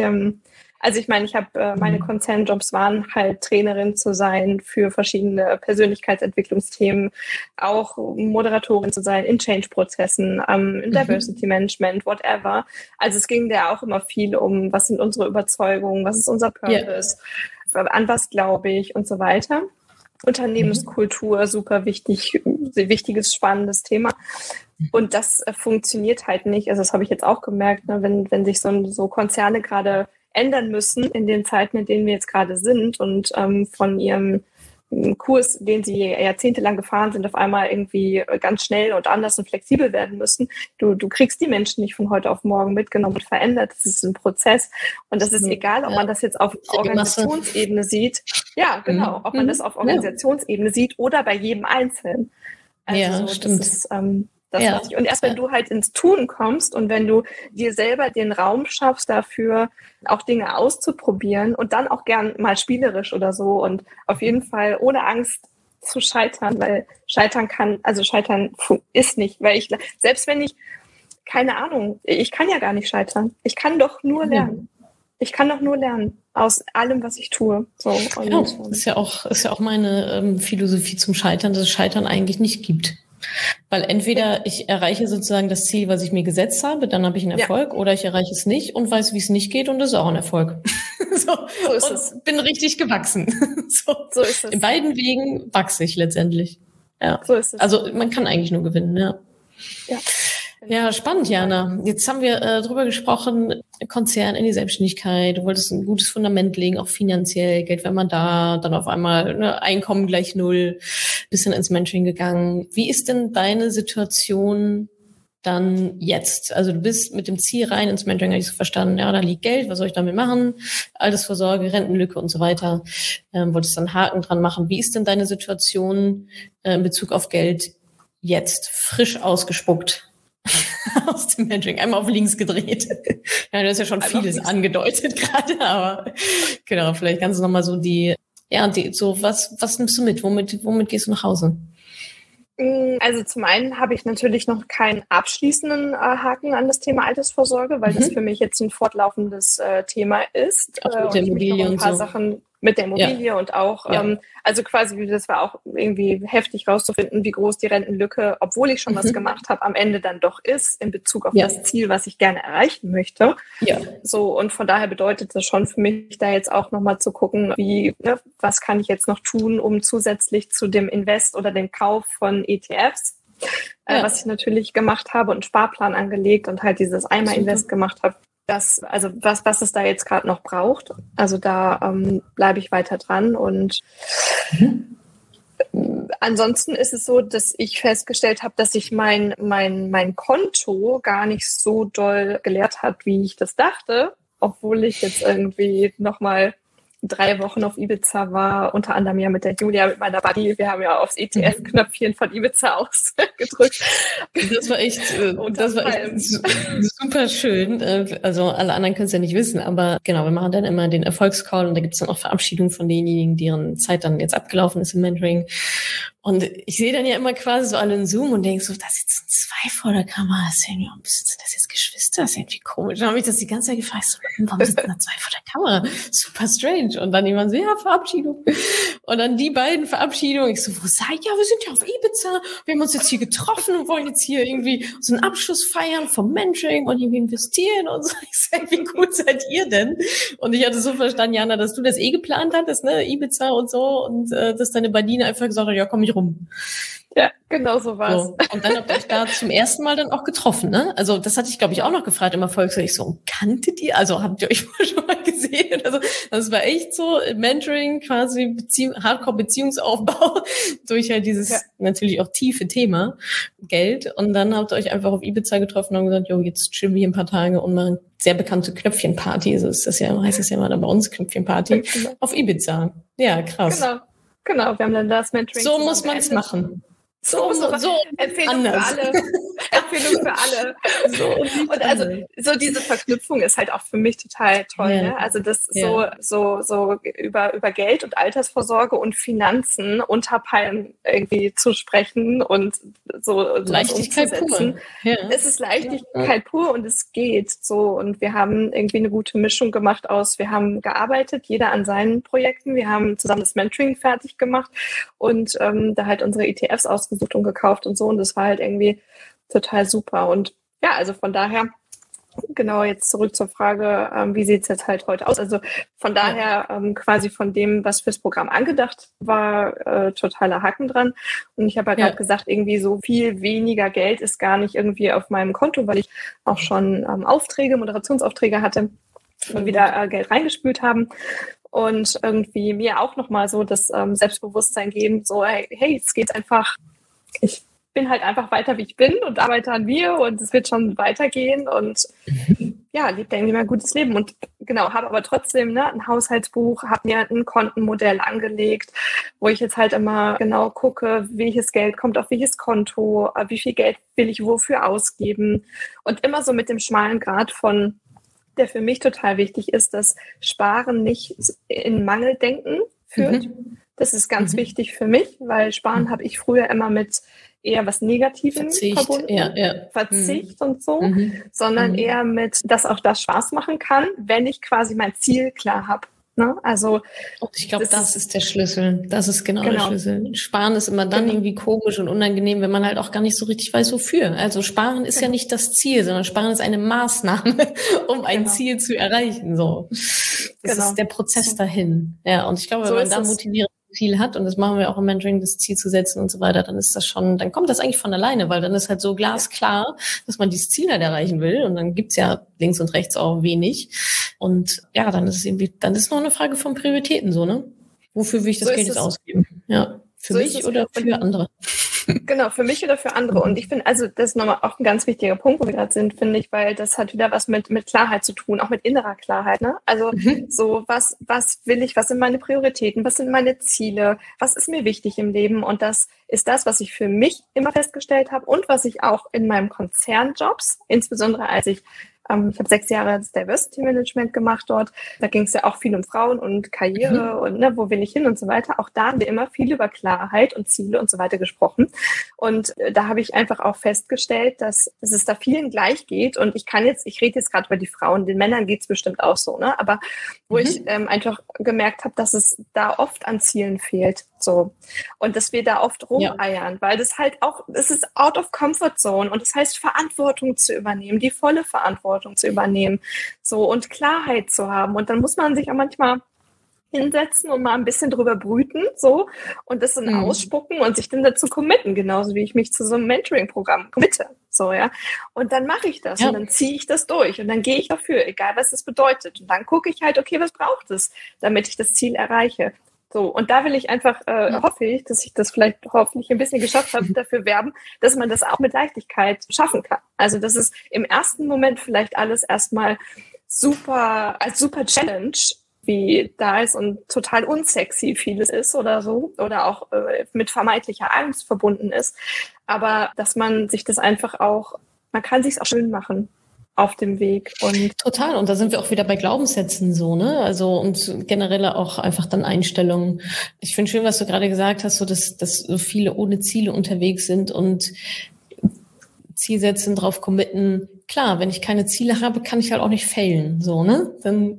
meine Konzernjobs waren halt Trainerin zu sein für verschiedene Persönlichkeitsentwicklungsthemen, auch Moderatorin zu sein in Change-Prozessen, in Diversity Management, whatever. Also es ging da auch immer viel um, was sind unsere Überzeugungen, was ist unser Purpose, an was glaube ich und so weiter. Unternehmenskultur, super wichtig, wichtiges, spannendes Thema. Und das funktioniert halt nicht. Also das habe ich jetzt auch gemerkt, ne, wenn sich so Konzerne gerade ändern müssen in den Zeiten, in denen wir jetzt gerade sind und von ihrem Kurs, den sie jahrzehntelang gefahren sind, auf einmal irgendwie ganz schnell und anders und flexibel werden müssen. Du kriegst die Menschen nicht von heute auf morgen mitgenommen und verändert. Das ist ein Prozess. Und das ist egal, ob man das jetzt auf Organisationsebene sieht. Ja, genau. Ob man das auf Organisationsebene sieht oder bei jedem Einzelnen. Also stimmt. Das ist, und erst wenn du halt ins Tun kommst und wenn du dir selber den Raum schaffst dafür, auch Dinge auszuprobieren und dann auch gern mal spielerisch oder so und auf jeden Fall ohne Angst zu scheitern, weil scheitern ist nicht, weil selbst wenn ich, keine Ahnung, ich kann ja gar nicht scheitern. Ich kann doch nur lernen. Ich kann doch nur lernen aus allem, was ich tue. So, und, ist ja auch meine Philosophie zum Scheitern, dass es Scheitern eigentlich nicht gibt. Weil entweder ich erreiche sozusagen das Ziel, was ich mir gesetzt habe, dann habe ich einen Erfolg, oder ich erreiche es nicht und weiß, wie es nicht geht und das ist auch ein Erfolg. so ist es. Bin richtig gewachsen. so ist es. In beiden Wegen wachse ich letztendlich. Ja. So ist es. Also man kann eigentlich nur gewinnen, ja. Ja, spannend, Jana. Jetzt haben wir drüber gesprochen, Konzern in die Selbstständigkeit. Du wolltest ein gutes Fundament legen, auch finanziell. Geld war man da, dann auf einmal Einkommen gleich 0, bisschen ins Mentoring gegangen. Wie ist denn deine Situation dann jetzt? Also du bist mit dem Ziel rein ins Mentoring, habe ich so verstanden. Ja, da liegt Geld, was soll ich damit machen? Altersvorsorge, Rentenlücke und so weiter. Wolltest dann Haken dran machen. Wie ist denn deine Situation in Bezug auf Geld jetzt? Frisch ausgespuckt. Aus dem Mentoring, einmal auf links gedreht. Ja, du hast ja schon vieles angedeutet gerade, aber genau, vielleicht kannst du nochmal so was nimmst du mit? Womit gehst du nach Hause? Also zum einen habe ich natürlich noch keinen abschließenden Haken an das Thema Altersvorsorge, weil das für mich jetzt ein fortlaufendes Thema ist. Auch mit der Immobilie und so. Sachen mit der Immobilie und auch, also quasi, das war auch irgendwie heftig rauszufinden, wie groß die Rentenlücke, obwohl ich schon was gemacht habe, am Ende dann doch ist in Bezug auf das Ziel, was ich gerne erreichen möchte. Ja. So, und von daher bedeutet das schon für mich, da jetzt auch nochmal zu gucken, was kann ich jetzt noch tun, um zusätzlich zu dem Invest oder dem Kauf von ETFs, was ich natürlich gemacht habe und einen Sparplan angelegt und halt dieses Einmal-Invest gemacht habe. Was es da jetzt gerade noch braucht. Also da bleibe ich weiter dran und ansonsten ist es so, dass ich festgestellt habe, dass sich mein Konto gar nicht so doll geleert hat, wie ich das dachte, obwohl ich jetzt irgendwie nochmal 3 Wochen auf Ibiza war, unter anderem ja mit der Julia, mit meiner Buddy. Wir haben ja aufs ETF-Knöpfchen von Ibiza ausgedrückt. Das war echt super schön. Also alle anderen können es ja nicht wissen, aber genau, wir machen dann immer den Erfolgscall und da gibt es dann auch Verabschiedungen von denjenigen, deren Zeit dann jetzt abgelaufen ist im Mentoring. Und ich sehe dann ja immer quasi so alle in Zoom und denke so, da sitzen 2 vor der Kamera. Sind das jetzt Geschwister? Das ist irgendwie komisch. Dann habe ich das die ganze Zeit gefragt, so, warum sitzen da 2 vor der Kamera? Super strange. Und dann jemand so, ja, Verabschiedung. Und dann die beiden Verabschiedungen. Ich so, wo seid ihr? Wir sind ja auf Ibiza. Wir haben uns jetzt hier getroffen und wollen jetzt hier irgendwie so einen Abschluss feiern vom Mentoring und irgendwie investieren und so. Ich so, wie gut seid ihr denn? Und ich hatte so verstanden, Jana, dass du das geplant hattest, ne? Ibiza und so. Und dass deine Badine einfach gesagt hat, ja, komm ich rum. Ja, genau so war's. So. Und dann habt ihr euch da zum ersten Mal dann auch getroffen, ne? Also das hatte ich, glaube ich, auch noch gefragt im Erfolgsreich. So, kanntet ihr? Also habt ihr euch schon mal gesehen? Also das war echt so Mentoring, quasi Hardcore-Beziehungsaufbau durch halt dieses natürlich auch tiefe Thema Geld. Und dann habt ihr euch einfach auf Ibiza getroffen und gesagt, jo, jetzt chillen wir hier ein paar Tage und machen sehr bekannte Knöpfchenparty. So ist das ja, heißt es ja mal dann bei uns Knöpfchenparty auf Ibiza. Ja, krass. Genau, wir haben dann das Mentoring. So muss man es machen. So Empfehlung anders. Für alle. Empfehlung für alle. Und also so diese Verknüpfung ist halt auch für mich total toll. Ja. Ne? Also das so über Geld und Altersvorsorge und Finanzen unter Palmen irgendwie zu sprechen und so Leichtigkeit pur. Ja. Es ist Leichtigkeit pur und es geht so. Und wir haben irgendwie eine gute Mischung gemacht aus, wir haben gearbeitet, jeder an seinen Projekten. Wir haben zusammen das Mentoring fertig gemacht und da halt unsere ETFs ausgesucht und gekauft und so. Und das war halt irgendwie total super. Und ja, also von daher, genau, jetzt zurück zur Frage, wie sieht es jetzt halt heute aus? Also von daher quasi von dem, was fürs Programm angedacht war, totaler Haken dran. Und ich habe ja gerade gesagt, irgendwie so viel weniger Geld ist gar nicht irgendwie auf meinem Konto, weil ich auch schon Moderationsaufträge hatte. wieder Geld reingespült haben. Und irgendwie mir auch nochmal so das Selbstbewusstsein geben, so, hey, jetzt geht's einfach, ich bin halt einfach weiter, wie ich bin und arbeite an mir und es wird schon weitergehen und ja, lebt irgendwie mal ein gutes Leben und genau, habe aber trotzdem ein Haushaltsbuch, habe mir ein Kontenmodell angelegt, wo ich jetzt halt immer genau gucke, welches Geld kommt auf welches Konto, wie viel Geld will ich wofür ausgeben und immer so mit dem schmalen Grat von, der für mich total wichtig ist, dass Sparen nicht in Mangeldenken führt. Das ist ganz wichtig für mich, weil Sparen habe ich früher immer mit eher was Negativem verbunden, Verzicht und so, sondern eher mit, dass auch das Spaß machen kann, wenn ich quasi mein Ziel klar habe. Ne? Also ich glaube, das ist der Schlüssel. Das ist genau der Schlüssel. Sparen ist immer dann irgendwie komisch und unangenehm, wenn man halt auch gar nicht so richtig weiß, wofür. Also Sparen ist ja nicht das Ziel, sondern Sparen ist eine Maßnahme, um ein Ziel zu erreichen. So, das ist der Prozess dahin. Ja, und ich glaube, wenn man da motivierend Ziel hat, und das machen wir auch im Mentoring, das Ziel zu setzen und so weiter, dann ist das schon, dann kommt das eigentlich von alleine, weil dann ist halt so glasklar, dass man dieses Ziel halt erreichen will und dann gibt's ja links und rechts auch wenig und ja, dann ist es irgendwie, dann ist noch eine Frage von Prioritäten so, ne? Wofür will ich das Geld jetzt ausgeben? Ja, für mich oder für andere? Genau, für mich oder für andere. Und ich finde, also das ist nochmal auch ein ganz wichtiger Punkt, wo wir gerade sind, finde ich, weil das hat wieder was mit Klarheit zu tun, auch mit innerer Klarheit. Ne? Also so, was will ich, was sind meine Prioritäten, was sind meine Ziele, was ist mir wichtig im Leben? Und das ist das, was ich für mich immer festgestellt habe und was ich auch in meinem Konzernjobs, insbesondere als ich habe 6 Jahre das Diversity Management gemacht dort. Da ging es ja auch viel um Frauen und Karriere und wo will ich hin und so weiter. Auch da haben wir immer viel über Klarheit und Ziele und so weiter gesprochen. Und da habe ich einfach auch festgestellt, dass es da vielen gleich geht. Und ich rede jetzt gerade über die Frauen, den Männern geht es bestimmt auch so, ne? Aber wo ich einfach gemerkt habe, dass es da oft an Zielen fehlt. So. Und dass wir da oft rumeiern, weil das halt auch, es ist out of comfort zone und das heißt Verantwortung zu übernehmen, die volle Verantwortung zu übernehmen, so und Klarheit zu haben. Und dann muss man sich auch manchmal hinsetzen und mal ein bisschen drüber brüten, so und das dann ausspucken und sich dann dazu committen, genauso wie ich mich zu so einem Mentoring-Programm committe. So, ja. Und dann mache ich das und dann ziehe ich das durch und dann gehe ich dafür, egal was das bedeutet. Und dann gucke ich halt, okay, was braucht es, damit ich das Ziel erreiche. So, und da will ich einfach, hoffe ich, dass ich das vielleicht hoffentlich ein bisschen geschafft habe, dafür werben, dass man das auch mit Leichtigkeit schaffen kann. Also, dass es im ersten Moment vielleicht alles erstmal als super Challenge wie da ist und total unsexy vieles ist oder so oder auch mit vermeintlicher Angst verbunden ist. Aber dass man sich das einfach auch, man kann sich's auch schön machen auf dem Weg. Und total. Und da sind wir auch wieder bei Glaubenssätzen so, ne? Also und generell auch einfach dann Einstellungen. Ich finde schön, was du gerade gesagt hast, so dass so viele ohne Ziele unterwegs sind und Ziel setzen, drauf committen. Klar, wenn ich keine Ziele habe, kann ich halt auch nicht failen, so, ne? Dann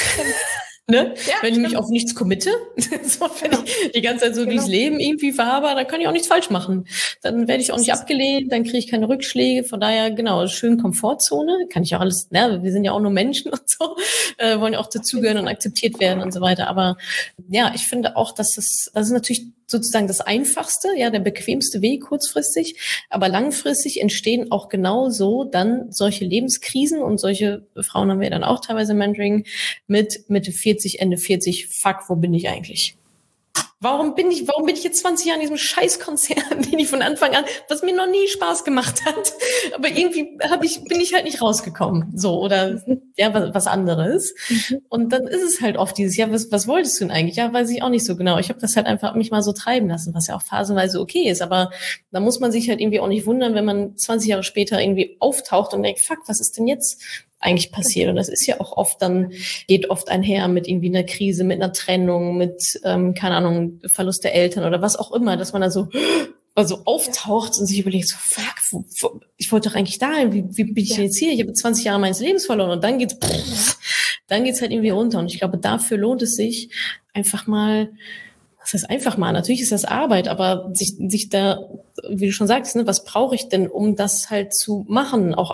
ne? Ja, wenn ich mich auf nichts committe, so, wenn ich die ganze Zeit so durchs Leben irgendwie fahre, dann kann ich auch nichts falsch machen. Dann werde ich auch nicht abgelehnt, dann kriege ich keine Rückschläge. Von daher, genau, schön Komfortzone. Kann ich auch alles, ne? Wir sind ja auch nur Menschen und so, wollen ja auch dazugehören und akzeptiert werden und so weiter. Aber ja, ich finde auch, dass das ist natürlich sozusagen das Einfachste, ja, der bequemste Weg kurzfristig, aber langfristig entstehen auch genau so dann solche Lebenskrisen und solche Frauen haben wir dann auch teilweise im Mentoring mit Mitte 40, Ende 40, fuck, wo bin ich eigentlich? Warum bin ich jetzt 20 Jahre in diesem Scheißkonzern, den ich von Anfang an, was mir noch nie Spaß gemacht hat, aber irgendwie bin ich halt nicht rausgekommen, so, oder, ja, was anderes. Und dann ist es halt oft dieses, ja, was wolltest du denn eigentlich? Ja, weiß ich auch nicht so genau. Ich habe das halt einfach mich mal so treiben lassen, was ja auch phasenweise okay ist, aber da muss man sich halt irgendwie auch nicht wundern, wenn man 20 Jahre später irgendwie auftaucht und denkt, fuck, was ist denn jetzt eigentlich passiert? Und das ist ja auch geht oft einher mit irgendwie einer Krise, mit einer Trennung, mit, keine Ahnung, Verlust der Eltern oder was auch immer, dass man da so auftaucht und sich überlegt, so, fuck, ich wollte doch eigentlich dahin, wie bin ich denn jetzt hier? Ich habe 20 Jahre meines Lebens verloren und dann geht's halt irgendwie runter. Und ich glaube, dafür lohnt es sich einfach mal, was heißt einfach mal? Natürlich ist das Arbeit, aber sich da, wie du schon sagst, ne, was brauche ich denn, um das halt zu machen? Auch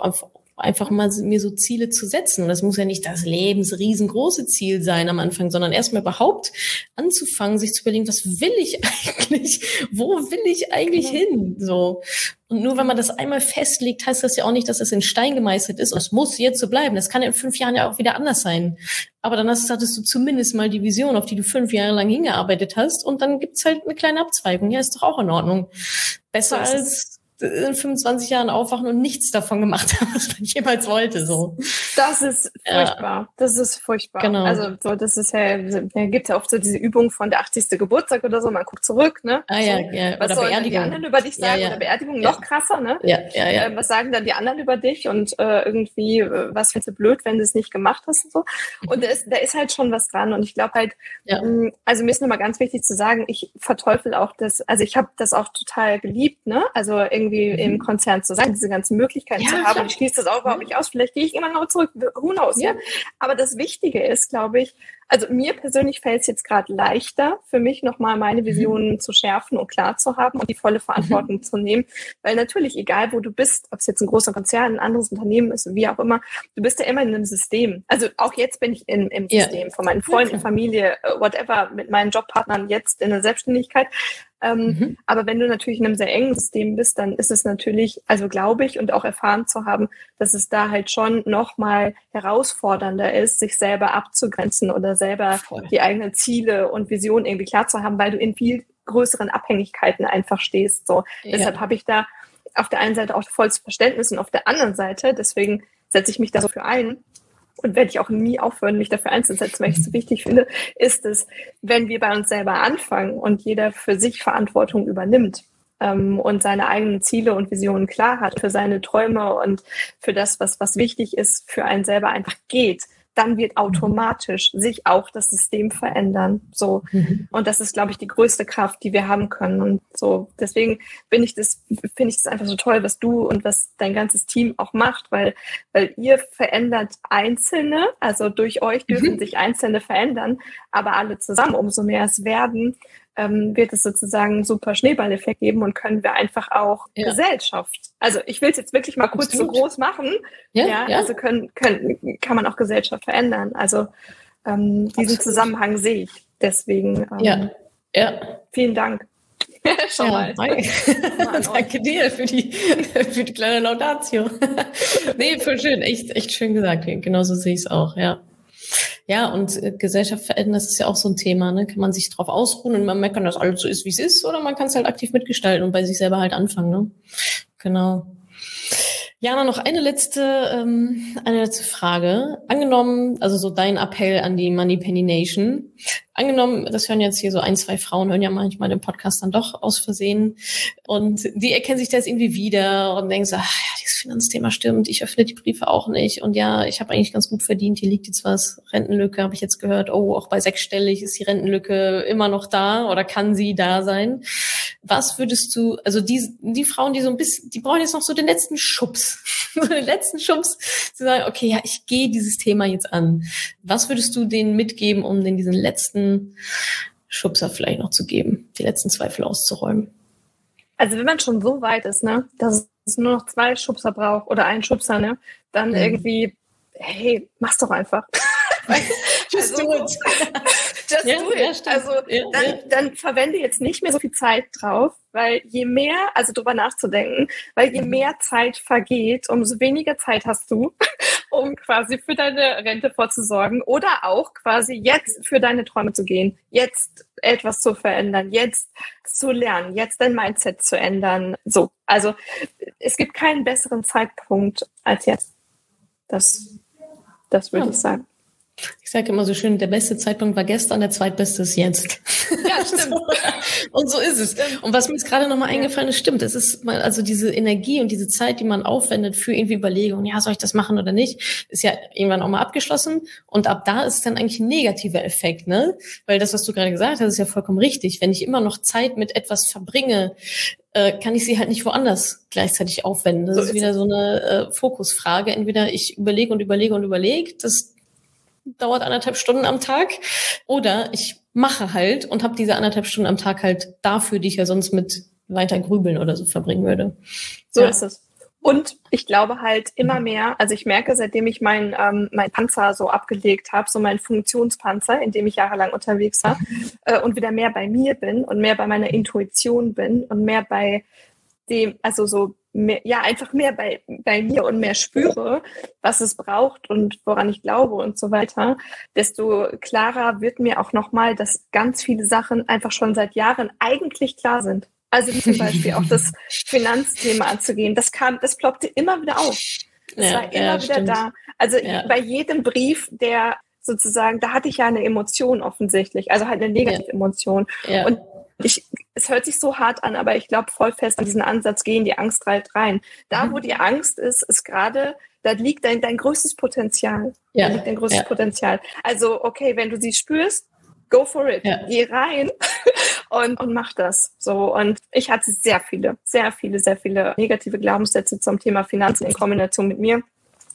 einfach mal mir so Ziele zu setzen. Und das muss ja nicht das lebensriesengroße Ziel sein am Anfang, sondern erstmal überhaupt anzufangen, sich zu überlegen, was will ich eigentlich? Wo will ich eigentlich hin? So. Und nur wenn man das einmal festlegt, heißt das ja auch nicht, dass es in Stein gemeißelt ist. Und es muss jetzt so bleiben. Das kann in 5 Jahren ja auch wieder anders sein. Aber dann hattest du zumindest mal die Vision, auf die du 5 Jahre lang hingearbeitet hast. Und dann gibt's halt eine kleine Abzweigung. Ja, ist doch auch in Ordnung. Besser als in 25 Jahren aufwachen und nichts davon gemacht haben, was man jemals wollte. So. Das ist furchtbar. Ja. Das ist furchtbar. Genau. Also so, das ist ja, gibt ja oft so diese Übung von der 80. Geburtstag oder so, man guckt zurück, ne? Ah, ja, ja. Was sollen dann die anderen über dich sagen? Ja, ja. Oder Beerdigung noch krasser, ne? Ja, ja, ja. Was sagen dann die anderen über dich? Und irgendwie, was findest du blöd, wenn du es nicht gemacht hast und so? Und da ist halt schon was dran. Und ich glaube halt, also mir ist nochmal ganz wichtig zu sagen, ich verteufel auch das, also ich habe das auch total geliebt, ne? Also irgendwie im Konzern zu sein, diese ganzen Möglichkeiten zu haben. Klar. Und ich schließe das auch überhaupt nicht aus. Vielleicht gehe ich immer noch zurück. Who knows, ja? Aber das Wichtige ist, glaube ich, also mir persönlich fällt es jetzt gerade leichter, für mich nochmal meine Visionen zu schärfen und klar zu haben und die volle Verantwortung zu nehmen. Weil natürlich, egal wo du bist, ob es jetzt ein großer Konzern, ein anderes Unternehmen ist, wie auch immer, du bist ja immer in einem System. Also auch jetzt bin ich im System von meinen Freunden, Familie, whatever, mit meinen Jobpartnern jetzt in der Selbstständigkeit. Aber wenn du natürlich in einem sehr engen System bist, dann ist es natürlich, also glaube ich und auch erfahren zu haben, dass es da halt schon nochmal herausfordernder ist, sich selber abzugrenzen oder selber die eigenen Ziele und Visionen irgendwie klar zu haben, weil du in viel größeren Abhängigkeiten einfach stehst. So. Deshalb habe ich da auf der einen Seite auch volles Verständnis und auf der anderen Seite, deswegen setze ich mich da so für ein, und werde ich auch nie aufhören, mich dafür einzusetzen, weil ich es so wichtig finde, ist es, wenn wir bei uns selber anfangen und jeder für sich Verantwortung übernimmt und seine eigenen Ziele und Visionen klar hat, für seine Träume und für das, was wichtig ist, für einen selber einfach geht, dann wird automatisch sich auch das System verändern. So. Und das ist, glaube ich, die größte Kraft, die wir haben können. Und so, deswegen finde ich das einfach so toll, was du und was dein ganzes Team auch macht, weil ihr verändert Einzelne, also durch euch dürfen sich Einzelne verändern, aber alle zusammen, umso mehr es werden, wird es sozusagen einen super Schneeballeffekt geben und können wir einfach auch Gesellschaft, also ich will es jetzt wirklich mal kurz so groß machen, also kann man auch Gesellschaft verändern. Also diesen Zusammenhang sehe ich. Deswegen vielen Dank. Schon mal. Danke dir für die kleine Laudatio. Nee, voll schön, echt schön gesagt. Genauso sehe ich es auch, ja. Ja, und Gesellschaft verändern, das ist ja auch so ein Thema, ne? Kann man sich drauf ausruhen und man meckern, dass alles so ist, wie es ist, oder man kann es halt aktiv mitgestalten und bei sich selber halt anfangen, ne? Genau. Jana, noch eine letzte Frage. Angenommen, also so dein Appell an die Moneypenny Nation. Angenommen, das hören jetzt hier so 1, 2 Frauen, hören ja manchmal den Podcast dann doch aus Versehen. Und die erkennen sich da jetzt irgendwie wieder und denken so, ach ja, dieses Finanzthema stimmt, ich öffne die Briefe auch nicht. Und ja, ich habe eigentlich ganz gut verdient, hier liegt jetzt was, Rentenlücke, habe ich jetzt gehört. Oh, auch bei 6-stellig ist die Rentenlücke immer noch da oder kann sie da sein? Was würdest du, also die Frauen, die so ein bisschen, die brauchen jetzt noch so den letzten Schubs, zu sagen, okay, ja, ich gehe dieses Thema jetzt an. Was würdest du denen mitgeben, um denen diesen letzten Schubser vielleicht noch zu geben, die letzten Zweifel auszuräumen? Also wenn man schon so weit ist, ne, dass es nur noch 2 Schubser braucht oder einen Schubser, ne, dann irgendwie, hey, mach's doch einfach. Just do it. Just do it. Also dann verwende jetzt nicht mehr so viel Zeit drauf, weil je mehr, also drüber nachzudenken, weil je mehr Zeit vergeht, umso weniger Zeit hast du, um quasi für deine Rente vorzusorgen oder auch quasi jetzt für deine Träume zu gehen, jetzt etwas zu verändern, jetzt zu lernen, jetzt dein Mindset zu ändern. So, also es gibt keinen besseren Zeitpunkt als jetzt. Das würde ich sagen. Ich sage immer so schön, der beste Zeitpunkt war gestern, der zweitbeste ist jetzt. Ja, stimmt. Und so ist es. Und was mir jetzt gerade nochmal eingefallen ist, stimmt. Es ist also diese Energie und diese Zeit, die man aufwendet für irgendwie Überlegungen, ja, soll ich das machen oder nicht, ist ja irgendwann auch mal abgeschlossen. Und ab da ist dann eigentlich ein negativer Effekt, ne? Weil das, was du gerade gesagt hast, ist ja vollkommen richtig. Wenn ich immer noch Zeit mit etwas verbringe, kann ich sie halt nicht woanders gleichzeitig aufwenden. Das ist wieder so eine Fokusfrage. Entweder ich überlege, das dauert 1,5 Stunden am Tag, oder ich mache halt und habe diese 1,5 Stunden am Tag halt dafür, die ich ja sonst mit weiter grübeln oder so verbringen würde. So ist es. Und ich glaube halt immer mehr, also ich merke, seitdem ich mein Panzer so abgelegt habe, so mein Funktionspanzer, in dem ich jahrelang unterwegs war, und wieder mehr bei mir bin und mehr bei meiner Intuition bin und mehr bei dem, also so mehr, ja, einfach mehr bei mir und mehr spüre, was es braucht und woran ich glaube und so weiter, desto klarer wird mir auch nochmal, dass ganz viele Sachen einfach schon seit Jahren eigentlich klar sind. Also zum Beispiel auch das Finanzthema anzugehen. Das ploppte immer wieder auf. Das war immer wieder da. Also bei jedem Brief, der sozusagen, da hatte ich ja eine Emotion offensichtlich, also halt eine negative Emotion. Ja. Und es hört sich so hart an, aber ich glaube voll fest an diesen Ansatz gehen die Angst halt rein. Da, wo die Angst ist gerade, da liegt dein größtes Potenzial. Ja. Da liegt dein größtes Potenzial. Also okay, wenn du sie spürst, go for it. Ja. Geh rein und mach das. So. Und ich hatte sehr viele negative Glaubenssätze zum Thema Finanzen in Kombination mit mir.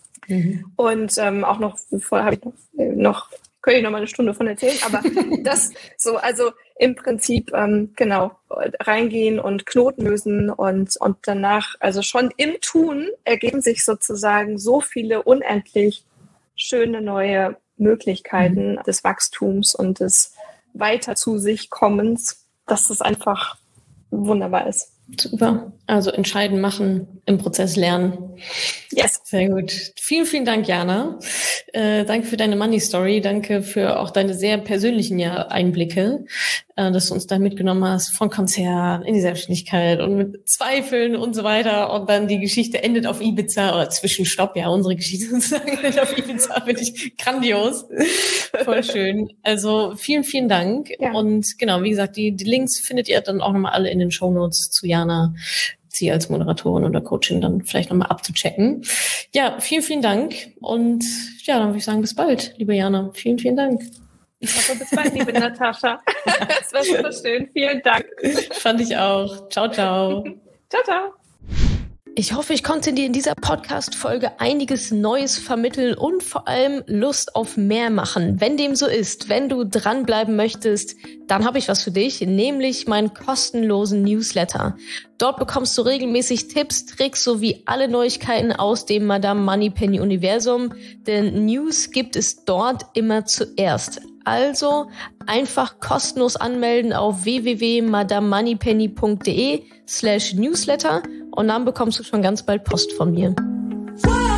Und auch noch, könnte ich noch mal eine Stunde von erzählen, aber das so, also im Prinzip, reingehen und Knoten lösen und danach, also schon im Tun ergeben sich sozusagen so viele unendlich schöne neue Möglichkeiten des Wachstums und des weiter zu sich Kommens, dass es einfach wunderbar ist. Super. Also entscheiden, machen, im Prozess lernen. Yes. Sehr gut. Vielen, vielen Dank, Jana. Danke für deine Money Story. Danke für auch deine sehr persönlichen Einblicke, dass du uns da mitgenommen hast von Konzern in die Selbstständigkeit und mit Zweifeln und so weiter. Und dann die Geschichte endet auf Ibiza oder Zwischenstopp. Ja, unsere Geschichte sozusagen endet auf Ibiza. Finde ich grandios. Voll schön. Also vielen, vielen Dank. Ja. Und genau, wie gesagt, die Links findet ihr dann auch nochmal alle in den Shownotes zu Jana, sie als Moderatorin oder Coachin dann vielleicht nochmal abzuchecken. Ja, vielen, vielen Dank. Und ja, dann würde ich sagen, bis bald, liebe Jana. Vielen, vielen Dank. Ich hoffe, bis bald, liebe Natascha. Das war super schön. Vielen Dank. Fand ich auch. Ciao, ciao. Ciao, ciao. Ich hoffe, ich konnte dir in dieser Podcast-Folge einiges Neues vermitteln und vor allem Lust auf mehr machen. Wenn dem so ist, wenn du dranbleiben möchtest, dann habe ich was für dich, nämlich meinen kostenlosen Newsletter. Dort bekommst du regelmäßig Tipps, Tricks sowie alle Neuigkeiten aus dem Madame Moneypenny Universum, denn News gibt es dort immer zuerst. Also einfach kostenlos anmelden auf www.madamemoneypenny.de/newsletter und dann bekommst du schon ganz bald Post von mir.